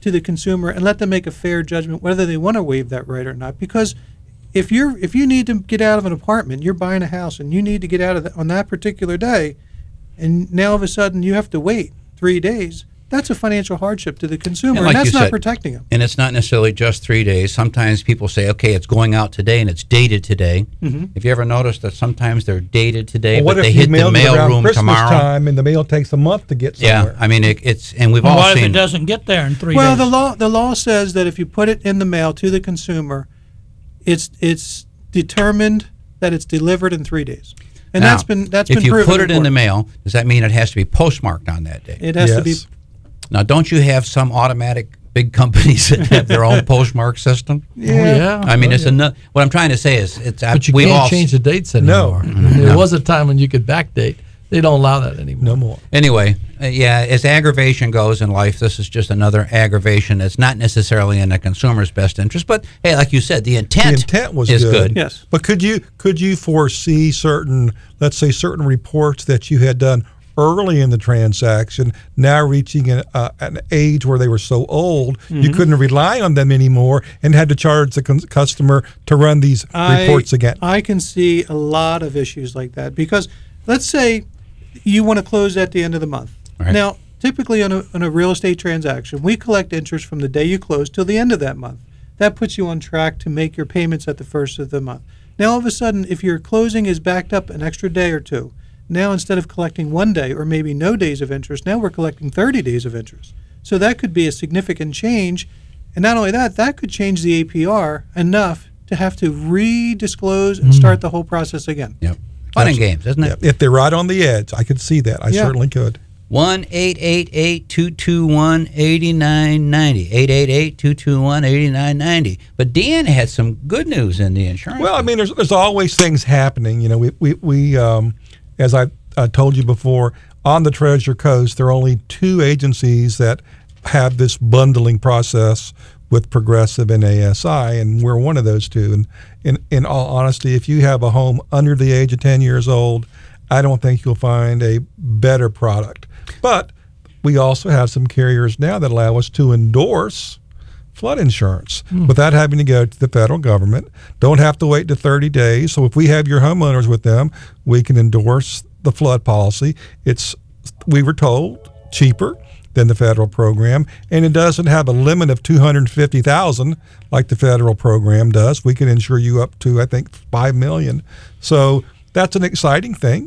to the consumer and let them make a fair judgment whether they want to waive that right or not. Because if you're if you need to get out of an apartment, you're buying a house, and you need to get out of the, on that particular day, and now all of a sudden you have to wait three days. That's a financial hardship to the consumer, and, like that's you not said, protecting them. And it's not necessarily just three days. Sometimes people say, okay, it's going out today and it's dated today. Mhm. Have you ever noticed that sometimes they're dated today, Well, what but if they you hit the mailed it mail around room Christmas tomorrow? time and the mail takes a month to get somewhere? Yeah, I mean, it, it's, and we've Well, all what if seen. it doesn't get there in three Well, days? the law the law says that if you put it in the mail to the consumer, it's it's determined that it's delivered in three days, and Now, that's been that's if been you proven put it in the court. mail, does that mean it has to be postmarked on that day? It has to be. Now, don't you have some automatic big companies that have their own postmark system? Yeah. Oh, yeah. I mean, Oh, it's yeah. enough. What I'm trying to say is, it's. But you we've can't all change the dates anymore. There was a time when you could backdate. They don't allow that anymore. No more. Anyway, uh, yeah, as aggravation goes in life, this is just another aggravation that's not necessarily in the consumer's best interest. But hey, like you said, the intent, The intent was is good. good. Yes. But could you could you foresee certain, let's say, certain reports that you had done early in the transaction now reaching an, uh, an age where they were so old you Mhm. couldn't rely on them anymore and had to charge the con- customer to run these I, reports again? I can see a lot of issues like that because let's say you want to close at the end of the month. Right. Now, typically on a, on a real estate transaction, we collect interest from the day you close till the end of that month. That puts you on track to make your payments at the first of the month. Now, all of a sudden, if your closing is backed up an extra day or two, now instead of collecting one day or maybe no days of interest, now we're collecting thirty days of interest. So that could be a significant change. And not only that, that could change the A P R enough to have to re-disclose and start the whole process again. Yep. Fun and games, isn't it? Yeah, if they're right on the edge, I could see that. I Yeah. certainly could. one eight eight eight, two two one, eight nine nine zero. eight eight eight, two two one, eight nine nine zero. But Dan had some good news in the insurance. Well, I mean, there's there's always things happening. You know, we we, we um, as I uh, told you before, on the Treasure Coast, there are only two agencies that have this bundling process with Progressive and A S I, and we're one of those two. And in in all honesty, if you have a home under the age of ten years old, I don't think you'll find a better product. But we also have some carriers now that allow us to endorse flood insurance Hmm. without having to go to the federal government. Don't have to wait to thirty days. So if we have your homeowners with them, we can endorse the flood policy. It's, we were told, cheaper than the federal program, and it doesn't have a limit of two hundred fifty thousand dollars like the federal program does. We can insure you up to, I think, five million dollars. So that's an exciting thing.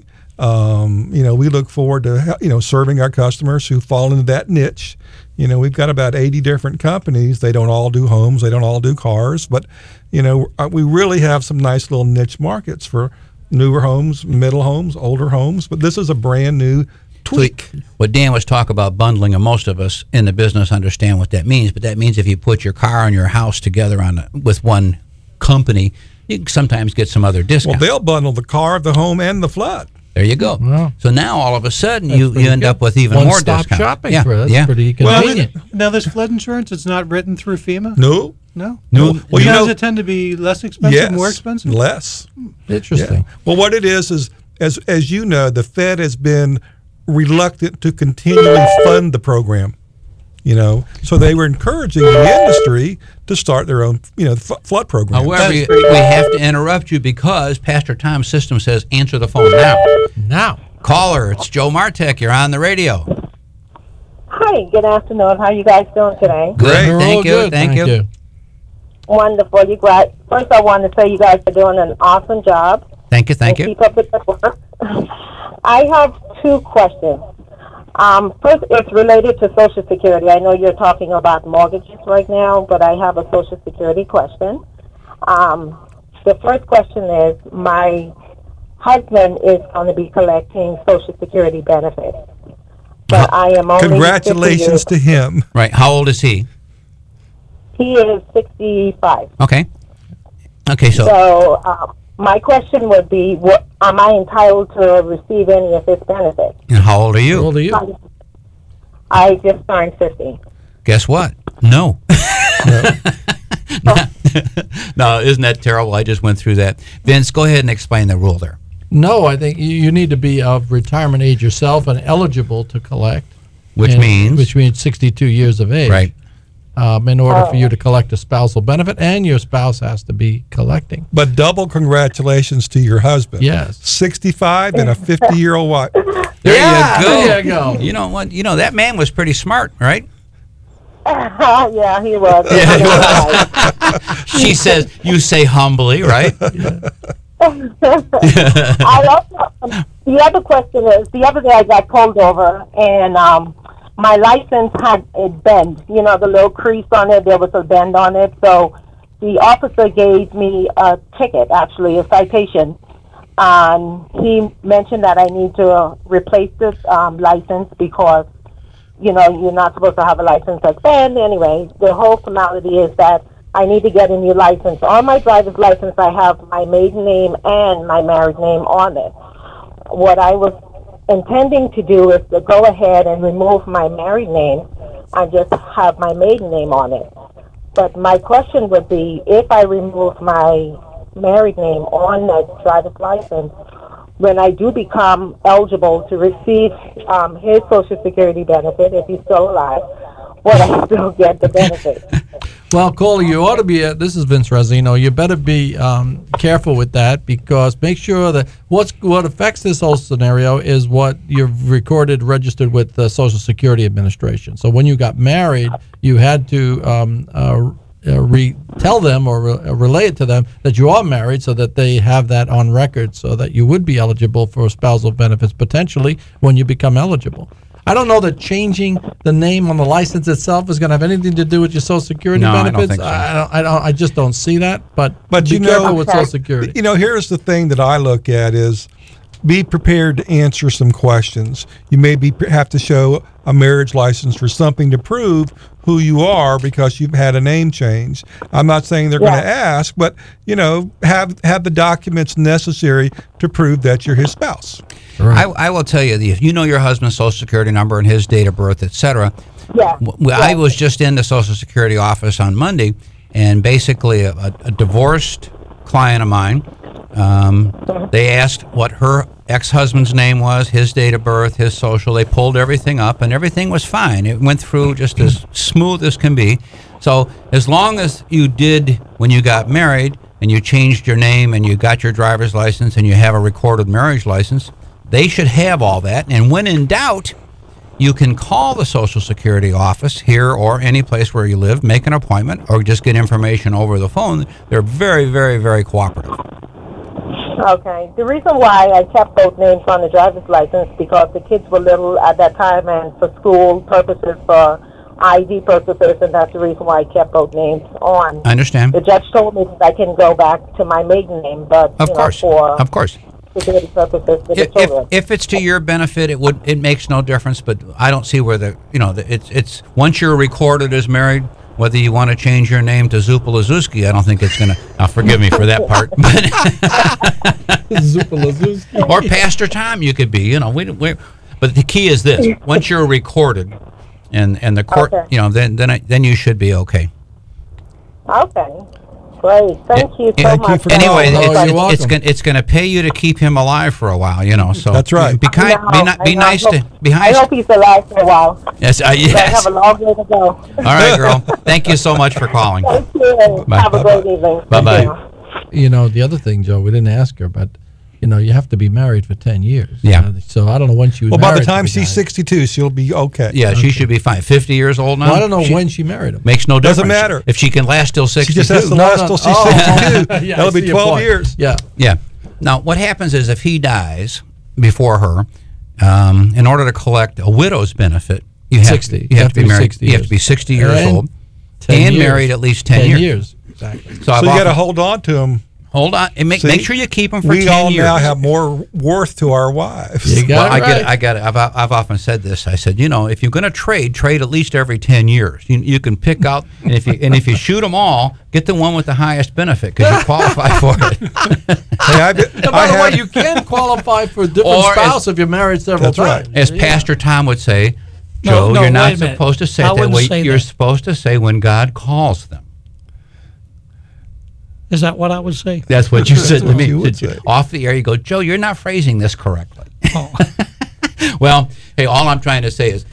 Um, you know, we look forward to, you know, serving our customers who fall into that niche. You know, we've got about eighty different companies. They don't all do homes. They don't all do cars. But, you know, we really have some nice little niche markets for newer homes, middle homes, older homes. But this is a brand new tweak. What Dan was talking about bundling, and most of us in the business understand what that means, but that means if you put your car and your house together on a, with one company, you can sometimes get some other Well, discounts. they'll bundle the car, the home, and the flood. There you go. Wow. So now all of a sudden That's you, pretty you end good. up with even more One-stop discounts. shopping yeah. for that's yeah. pretty Well, convenient. now this flood insurance, it's not written through FEMA? No. No? No. Well, Well, you does know- it tend to be less expensive, Yes, more expensive? less. Interesting. Yeah. Well, what it is is, as as you know, the Fed has been reluctant to continually fund the program. You know, so they were encouraging the industry to start their own, you know, f- flood program. However, we, we have to interrupt you because Pastor Tom's system says answer the phone now. Now. Caller, it's Joe Martek. You're on the radio. Hi, good afternoon. How are you guys doing today? Good, We're thank all you, good, thank, thank you. you. Wonderful. You guys. First, I want to say you guys are doing an awesome job. Thank you, thank and you. Keep up with the work. I have two questions. Um, first, it's related to Social Security. I know you're talking about mortgages right now, but I have a Social Security question. Um, the first question is, my husband is going to be collecting Social Security benefits, but I am only Congratulations to him. Right, how old is he? He is sixty-five. Okay. Okay, so, So uh, my question would be, what, am I entitled to receive any of his benefits? and how old are you? How old are you? I just turned fifty. Guess what? No. No, isn't that terrible? I just went through that. Vince, go ahead and explain the rule there. No, I think you- you need to be of retirement age yourself and eligible to collect. Which And- means? Which means sixty-two years of age. Right. um, in order for you to collect a spousal benefit, and your spouse has to be collecting. But double congratulations to your husband. Yes. sixty-five and a fifty-year-old wife. There Yeah, you go. there you go. You know what? You know that man was pretty smart, right? Yeah, he was. Yeah, he was. She says, "You say humbly, right?" I also, um, the other question is, the other day I got pulled over, and um, my license had a bend. You know, the little crease on it, there was a bend on it. So the officer gave me a ticket, actually, a citation. Um, he mentioned that I need to replace this um, license because, you know, you're not supposed to have a license that's bent. Anyway, the whole formality is that I need to get a new license. On my driver's license, I have my maiden name and my married name on it. What I was intending to do is to go ahead and remove my married name and just have my maiden name on it. But my question would be, if I remove my married name on that driver's license, when I do become eligible to receive um, his Social Security benefit, if he's still alive, would I still get the benefit? Well, Caller, you ought to be, uh, this is Vince Razzino, you better be um, careful with that, because make sure that what's what affects this whole scenario is what you've recorded, registered with the Social Security Administration. So when you got married, you had to um, uh, uh, re- tell them or re- relay it to them that you are married, so that they have that on record, so that you would be eligible for spousal benefits potentially when you become eligible. I don't know that changing the name on the license itself is going to have anything to do with your Social Security No, I don't benefits. think so. I don't, I don't. I just don't see that. But But be you know, careful with Social Security. You know, here's the thing that I look at is be prepared to answer some questions. You may be have to show a marriage license for something to prove who you are because you've had a name change. I'm not saying they're Yeah. going to ask, but you know, have have the documents necessary to prove that you're his spouse. I, I will tell you, if you know your husband's Social Security number and his date of birth, et cetera. Yeah. w- I was just in the Social Security office on Monday, and basically a, a, a divorced client of mine, um, they asked what her ex-husband's name was, his date of birth, his social. They pulled everything up, and everything was fine. It went through just as smooth as can be. So as long as you did when you got married and you changed your name and you got your driver's license and you have a recorded marriage license, they should have all that. And when in doubt, you can call the Social Security office here or any place where you live, make an appointment, or just get information over the phone. They're very, very, very cooperative. Okay. The reason why I kept both names on the driver's license because the kids were little at that time, and for school purposes, for I D purposes, and that's the reason why I kept both names on. I understand. The judge told me that I can go back to my maiden name, but Of you course. know, for Of course. security purposes for the If, if, children. if it's to your benefit, it would it makes no difference. But I don't see where the you know the, it's it's once you're recorded as married, whether you want to change your name to Zupalazewski, I don't think it's gonna. Now forgive me for that part, but or Pastor Tom, you could be. You know, we we. But the key is this: once you're recorded, and and the court, Okay. you know, then then I, then you should be okay. Okay. Great. Thank you so Yeah, much. Anyway, Oh, it's, you're it's, it's welcome. going it's going to pay you to keep him alive for a while, you know. So That's right. Be kind. I Be, know, ni- be I know. nice I to hope- be I nice. hope he's alive for a while. Yes, uh, I yes. have a long way to go. All right, girl. Thank you so much for calling. Thank you, and Bye. have a great evening. Bye bye. Thank you. You know, the other thing, Joe, we didn't ask her, but you know, you have to be married for ten years. Yeah. Uh, so I don't know when she was Well, by married the time to she's guy. sixty-two, she'll be okay. Yeah, she should be fine. Fifty years old now. Well, I don't know She- when she married him. Makes no difference. Doesn't matter. if she can last till She sixty-two. just has to No, last no. till she's Oh. sixty-two. Yeah, I That'll see be your twelve point. years. Yeah. Yeah. Now, what happens is if he dies before her, um, in order to collect a widow's benefit, you have sixty. You have, to be married. sixty You have years. to be sixty years And old ten and years. married at least ten, ten years. Exactly. So, So I've you got to often- hold on to him. hold on and make See, make sure you keep them for we ten all years. now have more worth to our wives. You got Well, it I right. get it. I got it. I've, I've often said this. I said, you know, if you're going to trade, trade at least every ten years. You, you can pick out, and if you and if you shoot them all, get the one with the highest benefit because you qualify for it. Hey, I, And I by the way, had, you can qualify for a different Or as- spouse if you're married several That's right. times. As Yeah. Pastor Tom would say, No, Joe, no, you're not wait a minute. supposed to say I it that wouldn't way. say You're that. supposed to say when God calls them. Is that what I would say? That's what you said to what me. you would Did you- say. Off the air, you go, Joe, you're not phrasing this correctly. Oh. Well, hey, all I'm trying to say is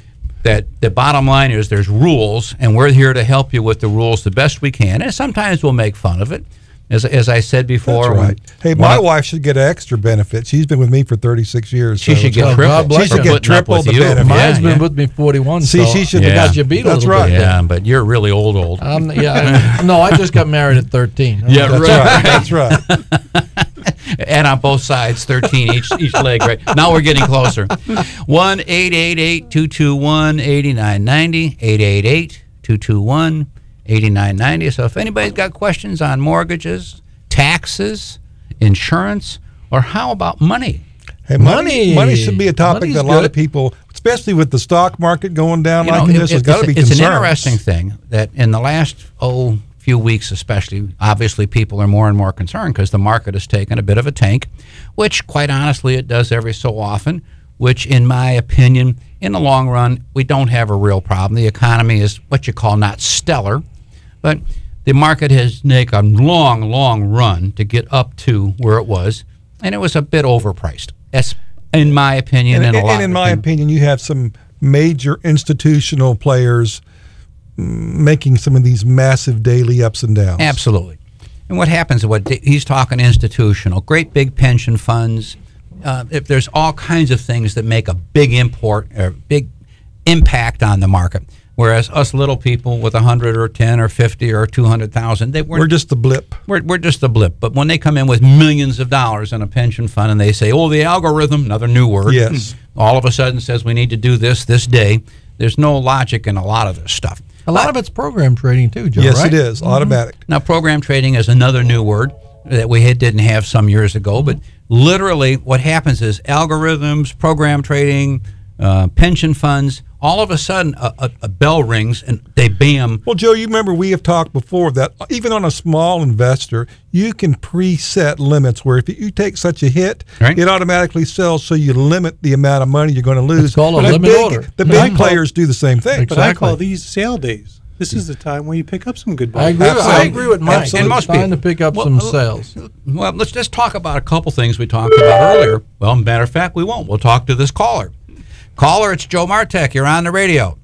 that the bottom line is there's rules, and we're here to help you with the rules the best we can. And sometimes we'll make fun of it. As, as I said before. That's right. Hey, my wife should get extra benefits. She's been with me for thirty-six years. She so should get triple. She should get triple the benefits. Mine's yeah, been yeah. with me forty-one. See, so she should I have got you beat a That's little right. bit. Yeah, but you're really old, old. Um, yeah, I, no, I just got married at thirteen. Yeah, That's right. right. That's right. And on both sides, thirteen each each leg. Right now, we're getting closer. One eight eight eight two two one eighty nine ninety. Eight eight eight two two one eighty nine ninety. So if anybody's got questions on mortgages, taxes, insurance, or how about money? Hey, money, money should be a topic Money's that a lot good. of people, especially with the stock market going down You like know, this, it- has got to it's- be It's concerned. an interesting thing that in the last oh few weeks, especially, obviously people are more and more concerned because the market has taken a bit of a tank, which, quite honestly, it does every so often. Which, in my opinion, in the long run, we don't have a real problem. The economy is what you call not stellar, but the market has taken a long, long run to get up to where it was, and it was a bit overpriced. That's, in my opinion, And, and, a and lot in of my opinion, you have some major institutional players mm, making some of these massive daily ups and downs. Absolutely. And what happens, what he's talking institutional, great big pension funds, uh, if there's all kinds of things that make a big import or big impact on the market. Whereas us little people with a hundred or ten or fifty or two hundred thousand, they we're, We're just the blip. We're, we're just a blip. But when they come in with millions of dollars in a pension fund and they say, "Oh, the algorithm," another new word, Yes. all of a sudden says we need to do this this day. There's no logic in a lot of this stuff. A lot of it's program trading too, Joe. Yes, right? it is. Automatic. Now, program trading is another new word that we had, didn't have some years ago, but literally what happens is algorithms, program trading, uh, pension funds, all of a sudden a, a, a bell rings and they bam. Well, Joe, you remember we have talked before that even on a small investor, you can preset limits where if you take such a hit, Right. it automatically sells so you limit the amount of money you're going to lose. It's called a But the limit big, order. The Yeah, I big call- players do the same thing. But I Exactly. call these sale days. This is the time where you pick up some good I buys. agree. With, I Absolutely. agree with Mike. Absolutely. And most It's time people- to pick up Well, some uh, sales. Well, let's just talk about a couple things we talked about earlier. Well, matter of fact, we won't. We'll talk to this caller. Caller, it's Joe Martek. You're on the radio.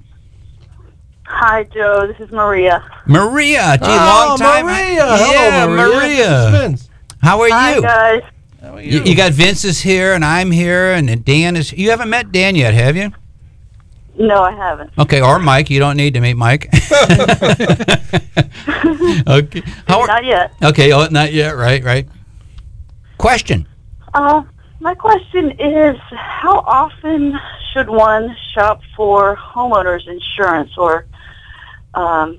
Hi, Joe. This is Maria. Maria, gee, Oh, long time. Maria. Yeah, Hello, Maria. This is Vince. How are Hi, you? guys. How are you? You got Vince is here, and I'm here, and Dan is. You haven't met Dan yet, have you? No, I haven't. Okay, or Mike. You don't need to meet Mike. Okay. How are, Not yet. okay, oh, not yet. Right, right. Question. Uh, my question is, how often should one shop for homeowners insurance, or um,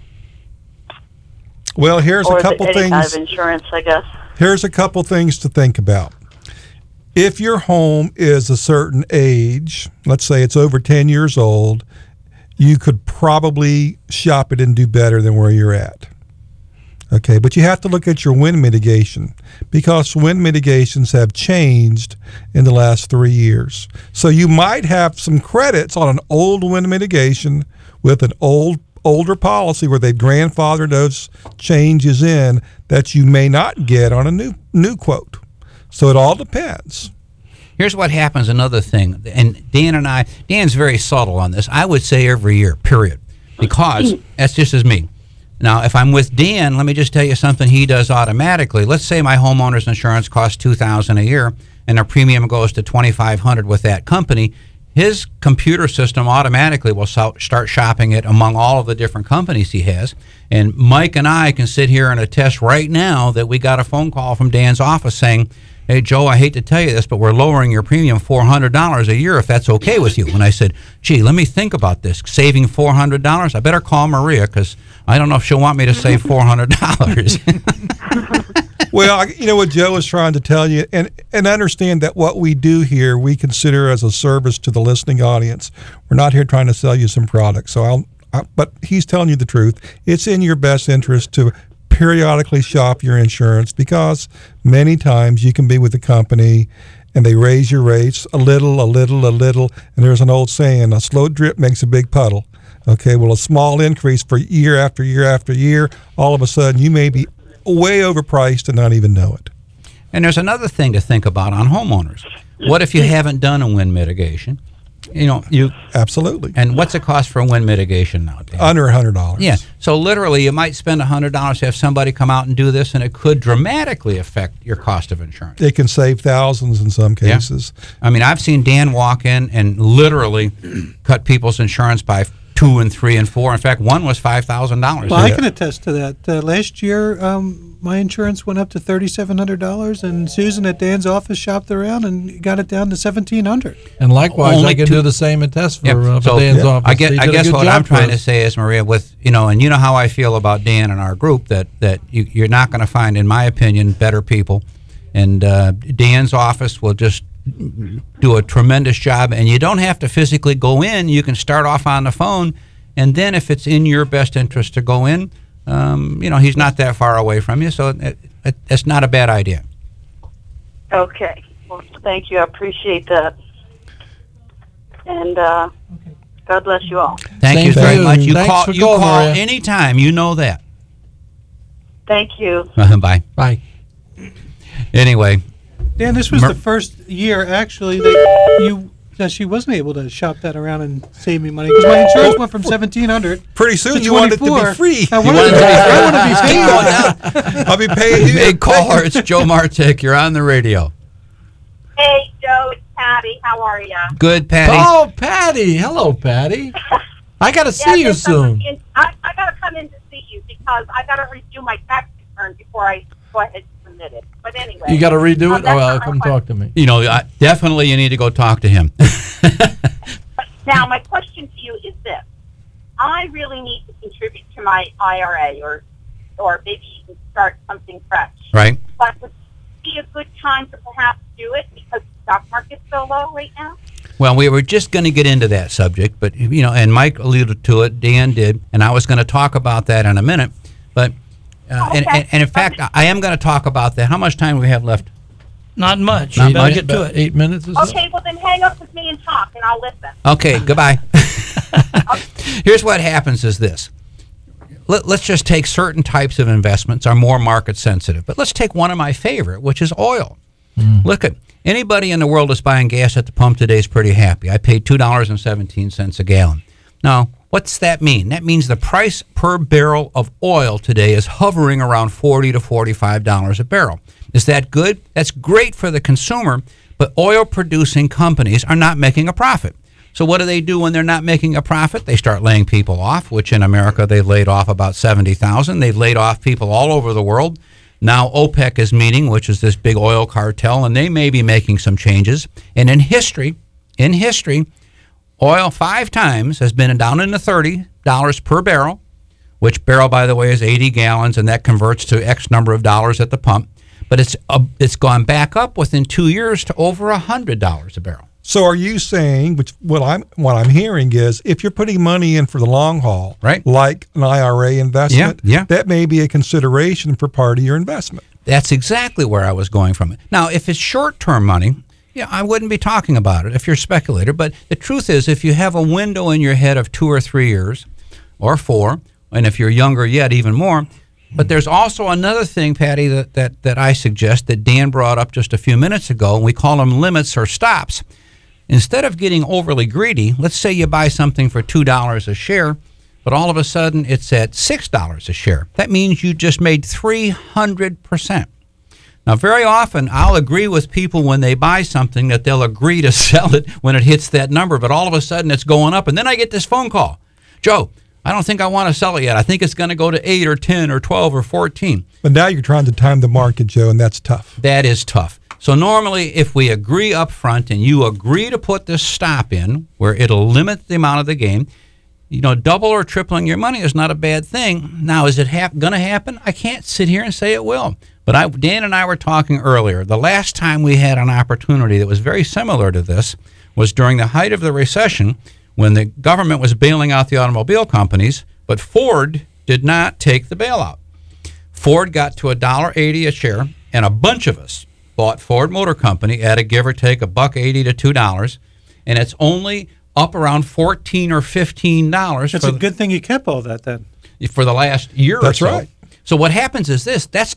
Well, here's or a is it couple any things. kind of insurance, I guess? Here's a couple things to think about. If your home is a certain age, let's say it's over ten years old, you could probably shop it and do better than where you're at. Okay, but you have to look at your wind mitigation because wind mitigations have changed in the last three years. So you might have some credits on an old wind mitigation with an old older policy where they've grandfathered those changes in that you may not get on a new new quote. So it all depends. Here's what happens. Another thing, and Dan and I, Dan's very subtle on this. I would say every year, period, because that's just as me. Now, if I'm with Dan, let me just tell you something he does automatically. Let's say my homeowner's insurance costs two thousand dollars a year, and their premium goes to twenty-five hundred dollars with that company. His computer system automatically will so- start shopping it among all of the different companies he has. And Mike and I can sit here and attest right now that we got a phone call from Dan's office saying, "Hey, Joe, I hate to tell you this, but we're lowering your premium four hundred dollars a year if that's okay with you." And I said, "Gee, let me think about this. Saving four hundred dollars? I better call Maria because I don't know if she'll want me to save four hundred dollars." Well, I- you know what Joe is trying to tell you, and, and understand that what we do here, we consider as a service to the listening audience. We're not here trying to sell you some product. So I'll, I, but he's telling you the truth. It's in your best interest to periodically shop your insurance because many times you can be with a company and they raise your rates a little, a little, a little. And there's an old saying, a slow drip makes a big puddle. Okay, well, a small increase for year after year after year, all of a sudden you may be way overpriced and not even know it. And there's another thing to think about on homeowners. What if you haven't done a wind mitigation You know, you absolutely. And what's it cost for wind mitigation now, Dan? Under a hundred dollars. Yeah. So literally, you might spend a hundred dollars to have somebody come out and do this, and it could dramatically affect your cost of insurance. It can save thousands in some cases. Yeah. I mean, I've seen Dan walk in and literally cut people's insurance by two and three and four. In fact, one was five thousand dollars. Well, I can attest to that. Uh, last year, um, my insurance went up to thirty-seven hundred dollars, and Susan at Dan's office shopped around and got it down to seventeen hundred dollars. And likewise, Only I can two- do the same attest for, Yep. uh, for So, Dan's yeah. office. I guess, He I did a guess good what job I'm for trying to us. say is, Maria, with you know, and you know how I feel about Dan and our group, that that you, you're not going to find, in my opinion, better people. And uh, Dan's office will just do a tremendous job, and you don't have to physically go in. You can start off on the phone, and then if it's in your best interest to go in, um, you know, he's not that far away from you, so it, it, it's not a bad idea. Okay. Well, thank you. I appreciate that. And uh, God bless you all. Thank Same you to very you. much. You Thanks call, for you calling, call Maria. anytime. You know that. Thank you. Bye. Bye. Anyway. Dan, this was Mer- the first year actually that you that she wasn't able to shop that around and save me money because my insurance went from seventeen hundred. Pretty soon to you want it to be twenty-four. free. I You wanted want to it to be, be I free. want to be paid. I'll be paying you. Hey, caller, it's Joe Martek. You're on the radio. Hey, Joe, it's Patty. How are you? Good, Patty. Oh, Patty. Hello, Patty. I got to see Yeah, you there's someone soon. in- I, I got to come in to see you because I got to redo my tax return before I go ahead and submit it. But anyway. You got to redo um, it? that's Oh, well, not my come question. talk to me. You know, I, definitely you need to go talk to him. Now, my question to you is this. I really need to contribute to my I R A or or maybe even start something fresh. Right. But would it be a good time to perhaps do it because the stock market's so low right now? Well, we were just going to get into that subject, but, you know, and Mike alluded to it, Dan did, and I was going to talk about that in a minute. But, uh, and, and, and in fact, I am going to talk about that. How much time do we have left? Not much. Not You better much. get to it. Eight minutes or so? Okay, well then hang up with me and talk and I'll listen. Okay, goodbye. Here's what happens is this. Let, let's just take certain types of investments are more market sensitive. But let's take one of my favorite, which is oil. Look at anybody in the world that's buying gas at the pump today is pretty happy. I paid two dollars and seventeen cents a gallon. Now, what's that mean? That means the price per barrel of oil today is hovering around forty to forty-five dollars a barrel. Is that good? That's great for the consumer, but oil producing companies are not making a profit. So what do they do when they're not making a profit? They start laying people off, which in America they've laid off about seventy thousand. They've laid off people all over the world. Now OPEC is meeting, which is this big oil cartel, and they may be making some changes. And in history, in history, oil five times has been down in the thirty dollars per barrel, which barrel, by the way, is eighty gallons, and that converts to X number of dollars at the pump. But it's uh, it's gone back up within two years to over one hundred dollars a barrel. So are you saying, which what I'm what I'm hearing is, if you're putting money in for the long haul, right, like an I R A investment, Yeah, yeah. that may be a consideration for part of your investment. That's exactly where I was going from it. Now, if it's short-term money, yeah, I wouldn't be talking about it if you're a speculator. But the truth is, if you have a window in your head of two or three years or four, and if you're younger yet, even more. But there's also another thing, Patty, that, that, that I suggest that Dan brought up just a few minutes ago, and we call them limits or stops. Instead of getting overly greedy, let's say you buy something for two dollars a share, but all of a sudden it's at six dollars a share. That means you just made three hundred percent. Now, very often I'll agree with people when they buy something that they'll agree to sell it when it hits that number, but all of a sudden it's going up, and then I get this phone call. Joe, I don't think I want to sell it yet. I think it's going to go to eight or ten or twelve or fourteen. But now you're trying to time the market, Joe, and that's tough. That is tough. So normally, if we agree up front and you agree to put this stop in where it'll limit the amount of the game, you know, double or tripling your money is not a bad thing. Now, is it hap- going to happen? I can't sit here and say it will. But I, Dan and I were talking earlier. The last time we had an opportunity that was very similar to this was during the height of the recession when the government was bailing out the automobile companies, but Ford did not take the bailout. Ford got to one dollar eighty a share, and a bunch of us bought Ford Motor Company at a give or take a buck eighty to two dollars, and it's only up around fourteen or fifteen dollars. It's a good thing you kept all that then. For the last year That's or so. right. So what happens is this: that's not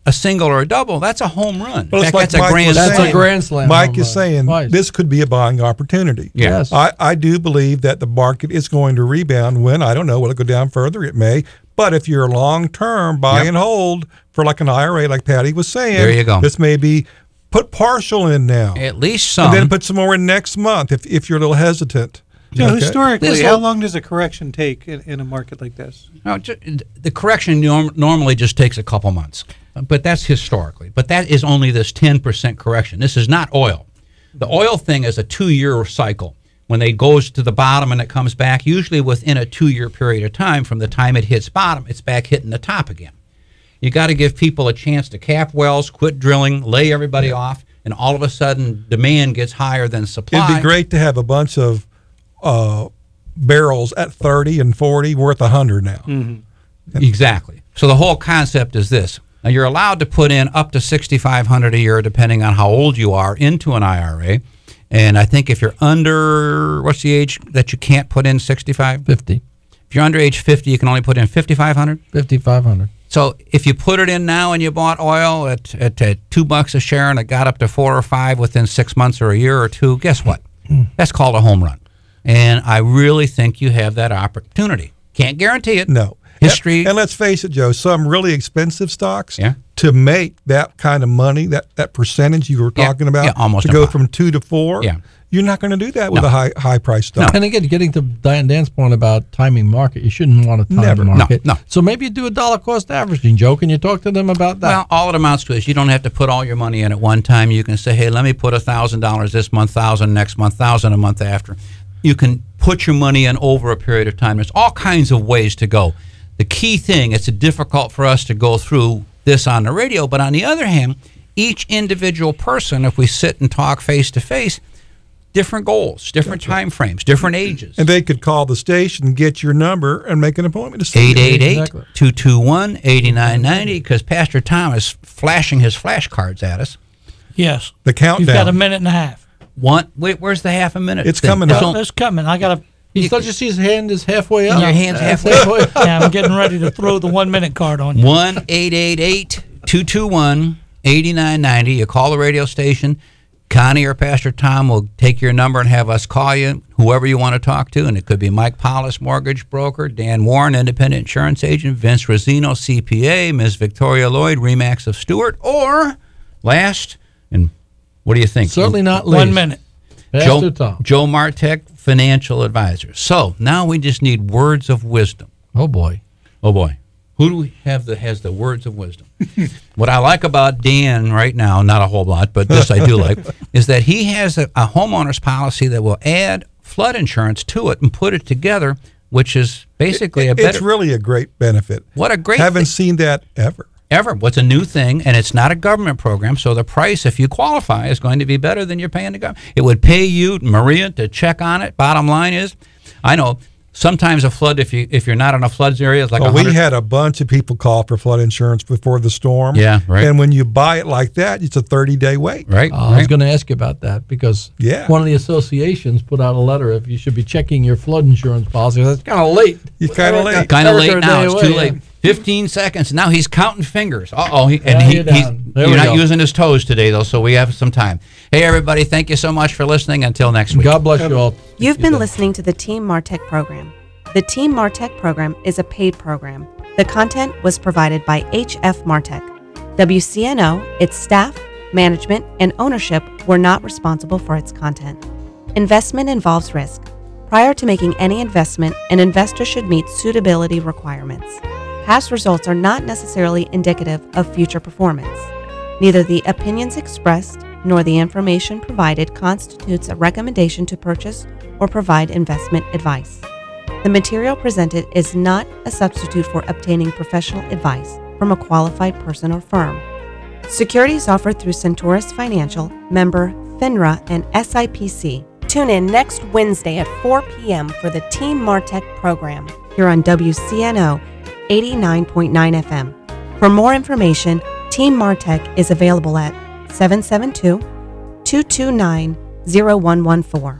a single or a double, that's a home run. Well, In it's fact, like that's Mike a grand was slam. saying. a grand slam Mike home is run. saying Twice. this could be a buying opportunity. Yes. I, I do believe that the market is going to rebound when, I don't know, will it go down further? It may. But if you're long term, buy Yep. and hold for like an I R A, like Patty was saying, There you go. This may be put partial in now. At least some. And then put some more in next month if, if you're a little hesitant. So Okay. historically, This how whole- long does a correction take in, in a market like this? No, ju- the correction norm- normally just takes a couple months, but that's historically. But that is only this ten percent correction. This is not oil. The oil thing is a two-year cycle. When it goes to the bottom and it comes back, usually within a two-year period of time from the time it hits bottom, it's back hitting the top again. You got to give people a chance to cap wells, quit drilling, lay everybody off, and all of a sudden demand gets higher than supply. It'd be great to have a bunch of uh, barrels at thirty and forty worth one hundred now. Mm-hmm. Exactly. So the whole concept is this. Now, you're allowed to put in up to sixty-five hundred dollars a year, depending on how old you are, into an I R A. And I think if you're under, what's the age that you can't put in sixty-five? fifty. If you're under age fifty, you can only put in fifty-five hundred dollars? fifty-five hundred. So if you put it in now and you bought oil at, at, at two bucks a share and it got up to four or five within six months or a year or two, guess what? That's called a home run. And I really think you have that opportunity. Can't guarantee it. No. History. And, and let's face it, Joe, some really expensive stocks, Yeah. to make that kind of money, that, that percentage you were Yeah, talking about, yeah, almost to go impossible. from two to four, Yeah. you're not going to do that with No. a high high price stock. And again, getting to Dan, Dan's point about timing market, you shouldn't want to time Never. the No, market. no. So maybe you do a dollar cost averaging. Joe, can you talk to them about that? Well, all it amounts to is you don't have to put all your money in at one time. You can say, hey, let me put one thousand dollars this month, one thousand dollars next month, one thousand dollars a month after. You can put your money in over a period of time. There's all kinds of ways to go. The key thing, it's difficult for us to go through this on the radio, but on the other hand, each individual person, if we sit and talk face to face, different goals, different time frames, different ages. And they could call the station, get your number, and make an appointment to see eight you. eight eight, two two one, eight nine nine zero, because Pastor Tom is flashing his flashcards at us. Yes. The You've countdown. got a minute and a half. One, wait, where's the half a minute? It's thing? coming It's up. on- It's coming. I got to. He still just see his hand is halfway up. Your hand's That's halfway up. Yeah, I'm getting ready to throw the one minute card on you. one eight eight eight, two two one, eight nine nine zero. You call the radio station. Connie or Pastor Tom will take your number and have us call you, whoever you want to talk to. And it could be Mike Paulus, mortgage broker, Dan Warren, independent insurance agent, Vince Rosino, C P A, Miz Victoria Lloyd, Remax of Stewart, or last, and what do you think? Certainly not least. One minute. Pastor Joe, Tom. Joe Martek, financial advisor. So now we just need words of wisdom. Oh, boy. Oh, boy. Who do we have that has the words of wisdom? What I like about Dan right now, not a whole lot, but this I do like, is that he has a, a homeowner's policy that will add flood insurance to it and put it together, which is basically It- a better. It's really a great benefit. What a great Haven't thing. seen that ever. Ever. What's a new thing, and it's not a government program, so the price, if you qualify, is going to be better than you're paying the government. It would pay you, Maria, to check on it. Bottom line is, I know sometimes a flood, if you if you're not in a floods area, is like Well, a we hundred. had a bunch of people call for flood insurance before the storm. Yeah, right. And when you buy it like that, it's a thirty-day wait. Right. Uh, I was going to ask you about that because Yeah. one of the associations put out a letter if you should be checking your flood insurance policy. That's kind of late. You're kind of late. Kind of Eric, late a now. day It's away, too yeah. late. Fifteen seconds. Now he's counting fingers. Uh oh. He, and Yeah, he, you're he's, down. There you're we not go. using his toes today, though, so we have some time. Hey, everybody, thank you so much for listening. Until next week. God bless you all. You've been listening to the Team Martech program. The Team Martech program is a paid program. The content was provided by H F Martech. W C N O, its staff, management, and ownership were not responsible for its content. Investment involves risk. Prior to making any investment, an investor should meet suitability requirements. Past results are not necessarily indicative of future performance. Neither the opinions expressed nor the information provided constitutes a recommendation to purchase or provide investment advice. The material presented is not a substitute for obtaining professional advice from a qualified person or firm. Securities offered through Centaurus Financial, member FINRA and S I P C. Tune in next Wednesday at four p.m. for the Team Martech program here on W C N O eighty-nine point nine F M. For more information, Team Martech is available at seven seven two, two two nine, zero one one four.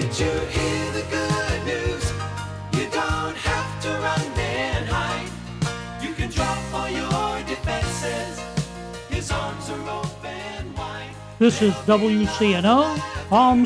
Did you hear the good news? You don't have to run and hide. You can drop all your defenses. His arms are open wide. This is W C N O, Palm